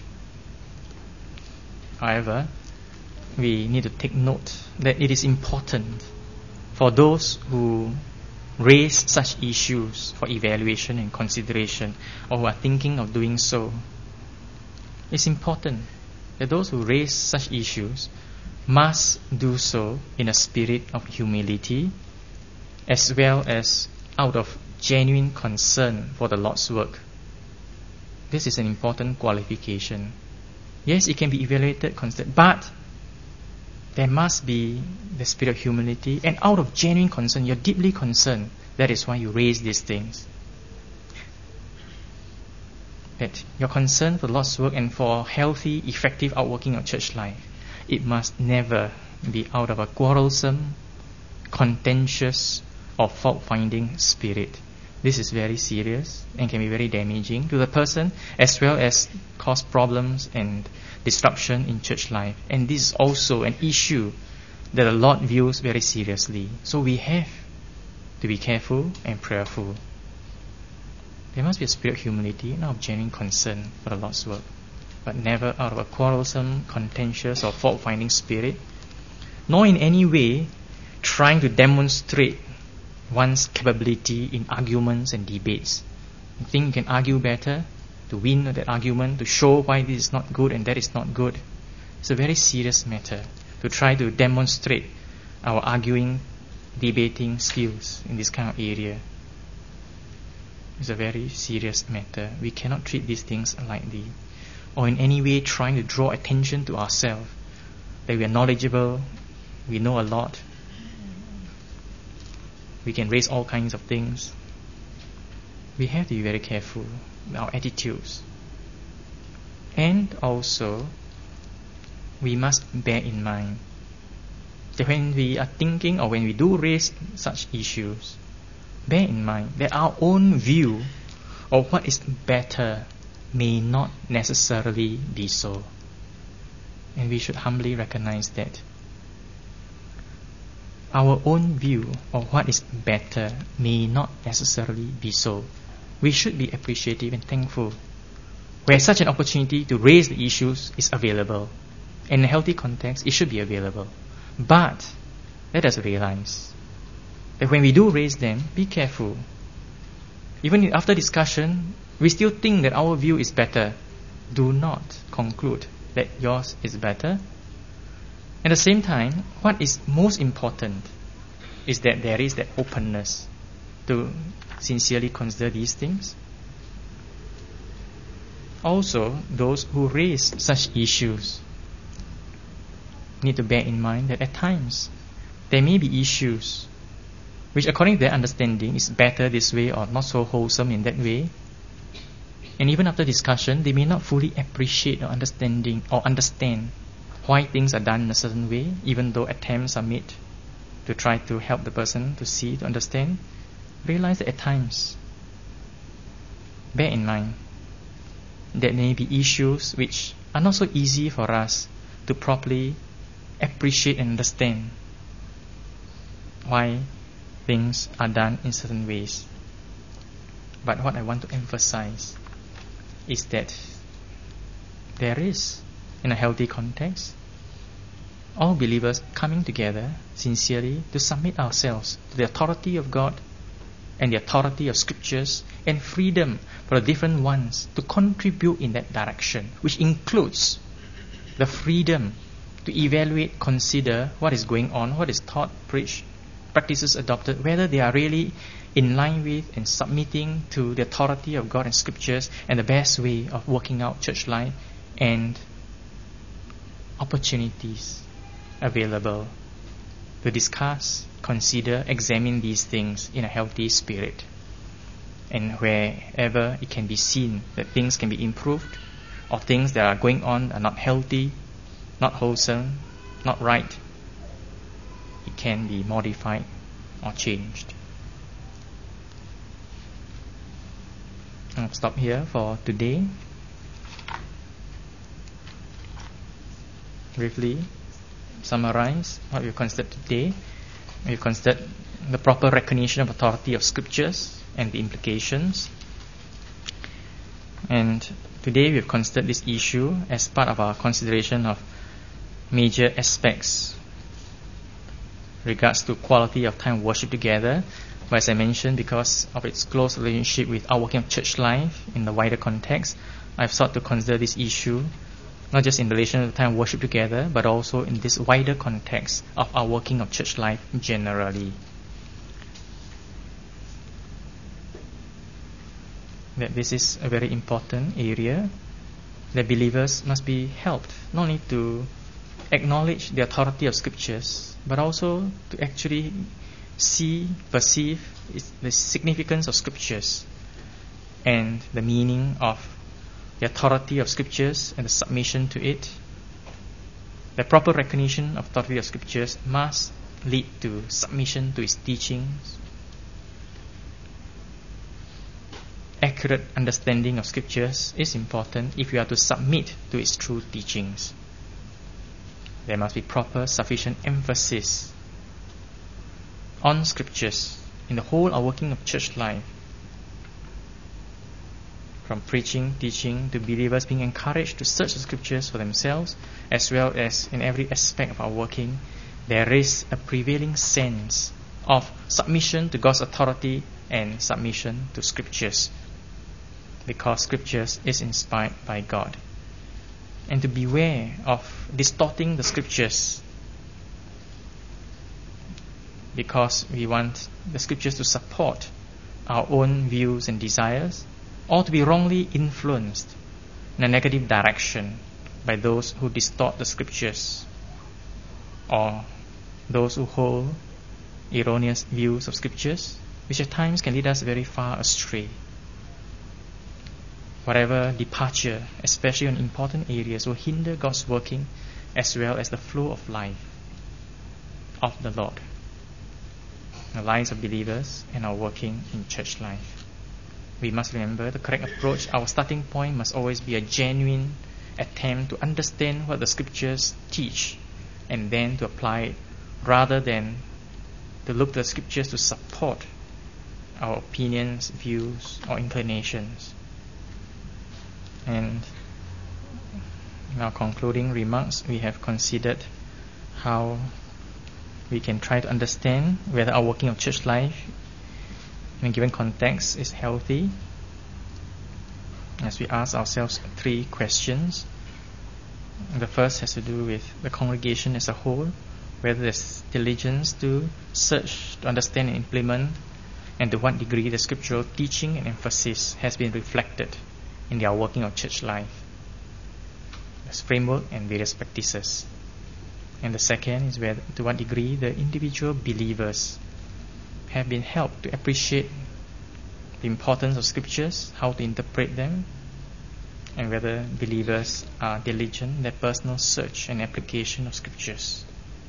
However, we need to take note that it is important for those who raise such issues for evaluation and consideration, or who are thinking of doing so. It's important that those who raise such issues must do so in a spirit of humility, as well as out of genuine concern for the Lord's work. This is an important qualification. Yes, it can be evaluated, considered, but there must be the spirit of humility, and out of genuine concern, you're deeply concerned. That is why you raise these things. that your concern for the Lord's work and for healthy, effective outworking of church life, it must never be out of a quarrelsome, contentious, or fault-finding spirit. This is very serious and can be very damaging to the person, as well as cause problems and disruption in church life. And this is also an issue that the Lord views very seriously. So we have to be careful and prayerful. There must be a spirit of humility and of genuine concern for the Lord's work, but never out of a quarrelsome, contentious, or fault-finding spirit, nor in any way trying to demonstrate one's capability in arguments and debates. You think you can argue better, to win that argument, to show why this is not good and that is not good. It's a very serious matter to try to demonstrate our arguing, debating skills in this kind of area. It's a very serious matter. We cannot treat these things lightly, or in any way trying to draw attention to ourselves, that we are knowledgeable, we know a lot, we can raise all kinds of things. We have to be very careful with our attitudes. And also, we must bear in mind that when we are thinking or when we do raise such issues, bear in mind that our own view of what is better may not necessarily be so. And we should humbly recognize that. Our own view of what is better may not necessarily be so. We should be appreciative and thankful where such an opportunity to raise the issues is available. In a healthy context, it should be available. But let us realize that when we do raise them, be careful. Even after discussion, we still think that our view is better. Do not conclude that yours is better. At the same time, what is most important is that there is that openness to sincerely consider these things. Also, those who raise such issues need to bear in mind that at times there may be issues which, according to their understanding, is better this way or not so wholesome in that way. And even after discussion, they may not fully appreciate or understand why things are done in a certain way, even though attempts are made to try to help the person to see, to understand. Realize that at times, bear in mind that there may be issues which are not so easy for us to properly appreciate and understand why things are done in certain ways. But what I want to emphasize is that there is, in a healthy context, all believers coming together sincerely to submit ourselves to the authority of God and the authority of Scriptures, and freedom for the different ones to contribute in that direction, which includes the freedom to evaluate, consider what is going on, what is taught, preached, practices adopted, whether they are really in line with and submitting to the authority of God and Scriptures and the best way of working out church life, and opportunities available to discuss, consider, examine these things in a healthy spirit. And wherever it can be seen that things can be improved, or things that are going on are not healthy, not wholesome, not right, it can be modified or changed. I'll stop here for today. Briefly summarize what we've considered today. We've considered the proper recognition of authority of Scriptures and the implications. And today we've considered this issue as part of our consideration of major aspects regards to quality of time worship together. But as I mentioned, because of its close relationship with our working of church life in the wider context, I've sought to consider this issue not just in relation to the time worship together, but also in this wider context of our working of church life generally. That this is a very important area, that believers must be helped not only to acknowledge the authority of Scriptures, but also to actually see, perceive the significance of Scriptures and the meaning of the authority of scriptures and the submission to it. The proper recognition of authority of scriptures must lead to submission to its teachings. Accurate understanding of scriptures is important if you are to submit to its true teachings. There must be proper, sufficient emphasis on scriptures in the whole outworking of church life. From preaching, teaching, to believers being encouraged to search the scriptures for themselves, as well as in every aspect of our working, there is a prevailing sense of submission to God's authority and submission to scriptures, because scriptures is inspired by God. And to beware of distorting the scriptures, because we want the scriptures to support our own views and desires, or to be wrongly influenced in a negative direction by those who distort the scriptures, or those who hold erroneous views of scriptures, which at times can lead us very far astray. Whatever departure, especially on important areas, will hinder God's working as well as the flow of life of the Lord, the lives of believers, and our working in church life. We must remember the correct approach. Our starting point must always be a genuine attempt to understand what the scriptures teach and then to apply it, rather than to look to the scriptures to support our opinions, views, or inclinations. And in our concluding remarks, we have considered how we can try to understand whether our working of church life in a given context is healthy, as we ask ourselves 3 questions. The first has to do with the congregation as a whole, whether there's diligence to search, to understand and implement, and to what degree the scriptural teaching and emphasis has been reflected in their working of church life, as framework and various practices. And the second is to what degree the individual believers have been helped to appreciate the importance of scriptures, how to interpret them, and whether believers are diligent in their personal search and application of scriptures.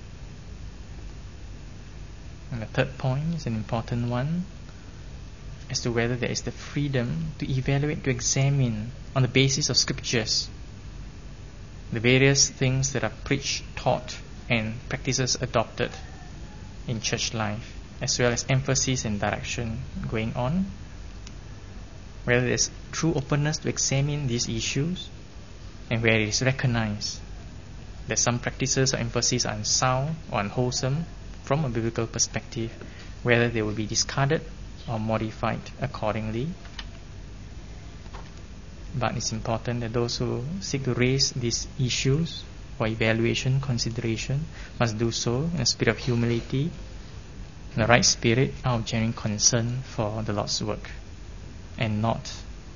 And the third point is an important one, as to whether there is the freedom to evaluate, to examine on the basis of scriptures the various things that are preached, taught, and practices adopted in church life, as well as emphasis and direction going on. Whether there is true openness to examine these issues, and where it is recognized that some practices or emphasis are unsound or unwholesome from a biblical perspective, whether they will be discarded or modified accordingly. But it's important that those who seek to raise these issues for evaluation, consideration, must do so in a spirit of humility, in the right spirit, out of genuine concern for the Lord's work, and not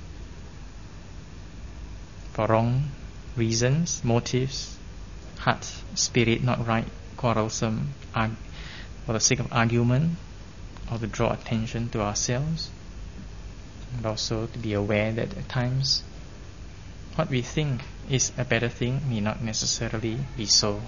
for wrong reasons, motives, heart, spirit not right, quarrelsome, for the sake of argument, or to draw attention to ourselves, and also to be aware that at times what we think is a better thing may not necessarily be so.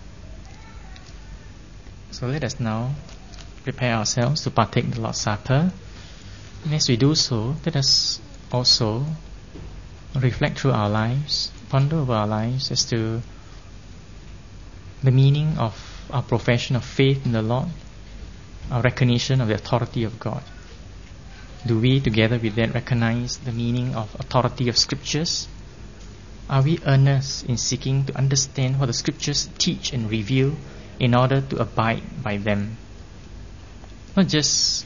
So let us now prepare ourselves to partake the Lord's Supper. And as we do so, let us also reflect through our lives, ponder over our lives as to the meaning of our profession of faith in the Lord, our recognition of the authority of God. Do we, together with that, recognize the meaning of authority of scriptures? Are we earnest in seeking to understand what the scriptures teach and reveal in order to abide by them? Not just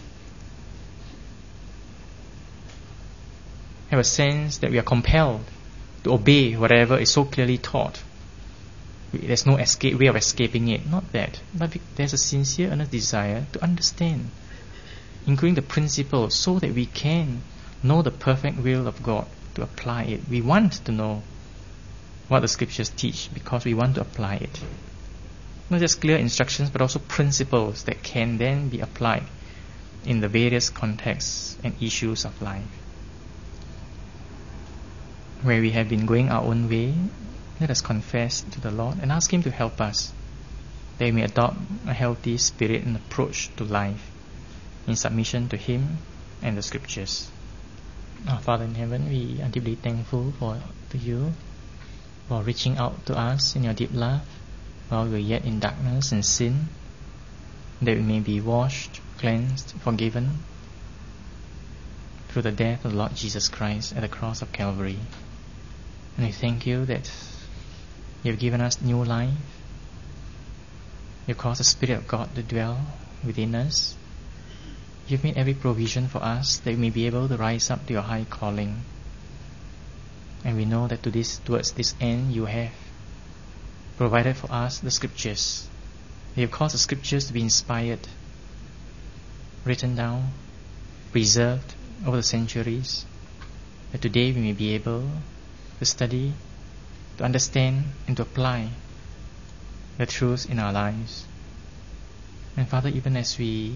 have a sense that we are compelled to obey whatever is so clearly taught. There's no way of escaping it. Not that. But there's a sincere, earnest desire to understand, including the principles, so that we can know the perfect will of God, to apply it. We want to know what the scriptures teach because we want to apply it. Not just clear instructions, but also principles that can then be applied in the various contexts and issues of life. Where we have been going our own way, let us confess to the Lord and ask Him to help us, that we may adopt a healthy spirit and approach to life in submission to Him and the Scriptures. Our Father in heaven, we are deeply thankful to You for reaching out to us in Your deep love while we were yet in darkness and sin, that we may be washed, cleansed, forgiven through the death of the Lord Jesus Christ at the cross of Calvary. And we thank You that You have given us new life. You caused the Spirit of God to dwell within us. You've made every provision for us that we may be able to rise up to Your high calling. And we know that towards this end You have provided for us the Scriptures. You have caused the Scriptures to be inspired, written down, preserved over the centuries, that today we may be able to study, to understand, and to apply the truths in our lives. And Father, even as we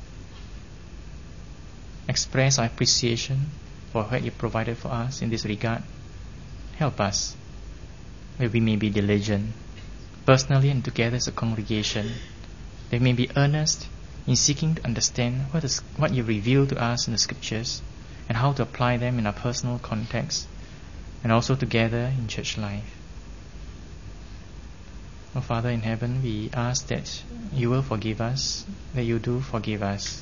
express our appreciation for what You provided for us in this regard, help us that we may be diligent, personally and together as a congregation, that we may be earnest in seeking to understand what You reveal to us in the Scriptures and how to apply them in our personal context and also together in church life. Oh Father in heaven, we ask that You will forgive us, that You do forgive us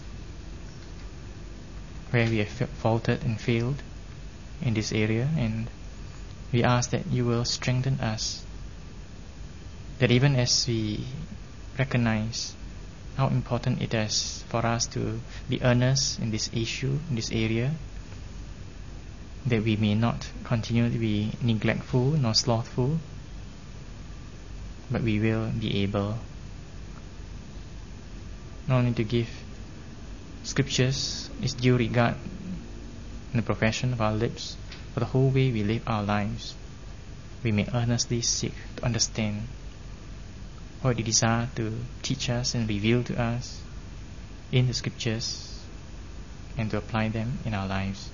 where we have faltered and failed in this area, and we ask that You will strengthen us, that even as we recognize how important it is for us to be earnest in this issue, in this area, that we may not continue to be neglectful nor slothful, but we will be able not only to give Scriptures its due regard in the profession of our lips, but the whole way we live our lives, we may earnestly seek to understand what You desire to teach us and reveal to us in the Scriptures, and to apply them in our lives.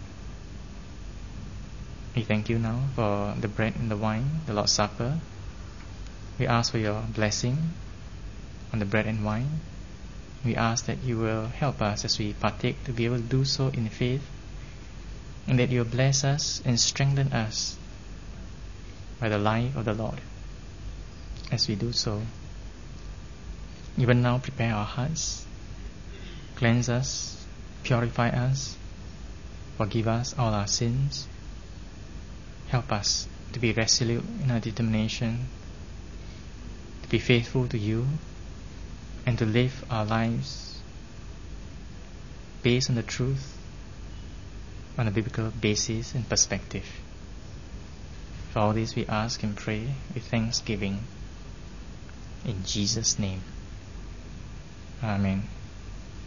We thank You now for the bread and the wine, the Lord's Supper. We ask for Your blessing on the bread and wine. We ask that You will help us as we partake to be able to do so in faith, and that You will bless us and strengthen us by the life of the Lord as we do so. Even now, prepare our hearts, cleanse us, purify us, forgive us all our sins. Help us to be resolute in our determination to be faithful to You and to live our lives based on the truth, on a biblical basis and perspective. For all this we ask and pray with thanksgiving in Jesus' name. Amen.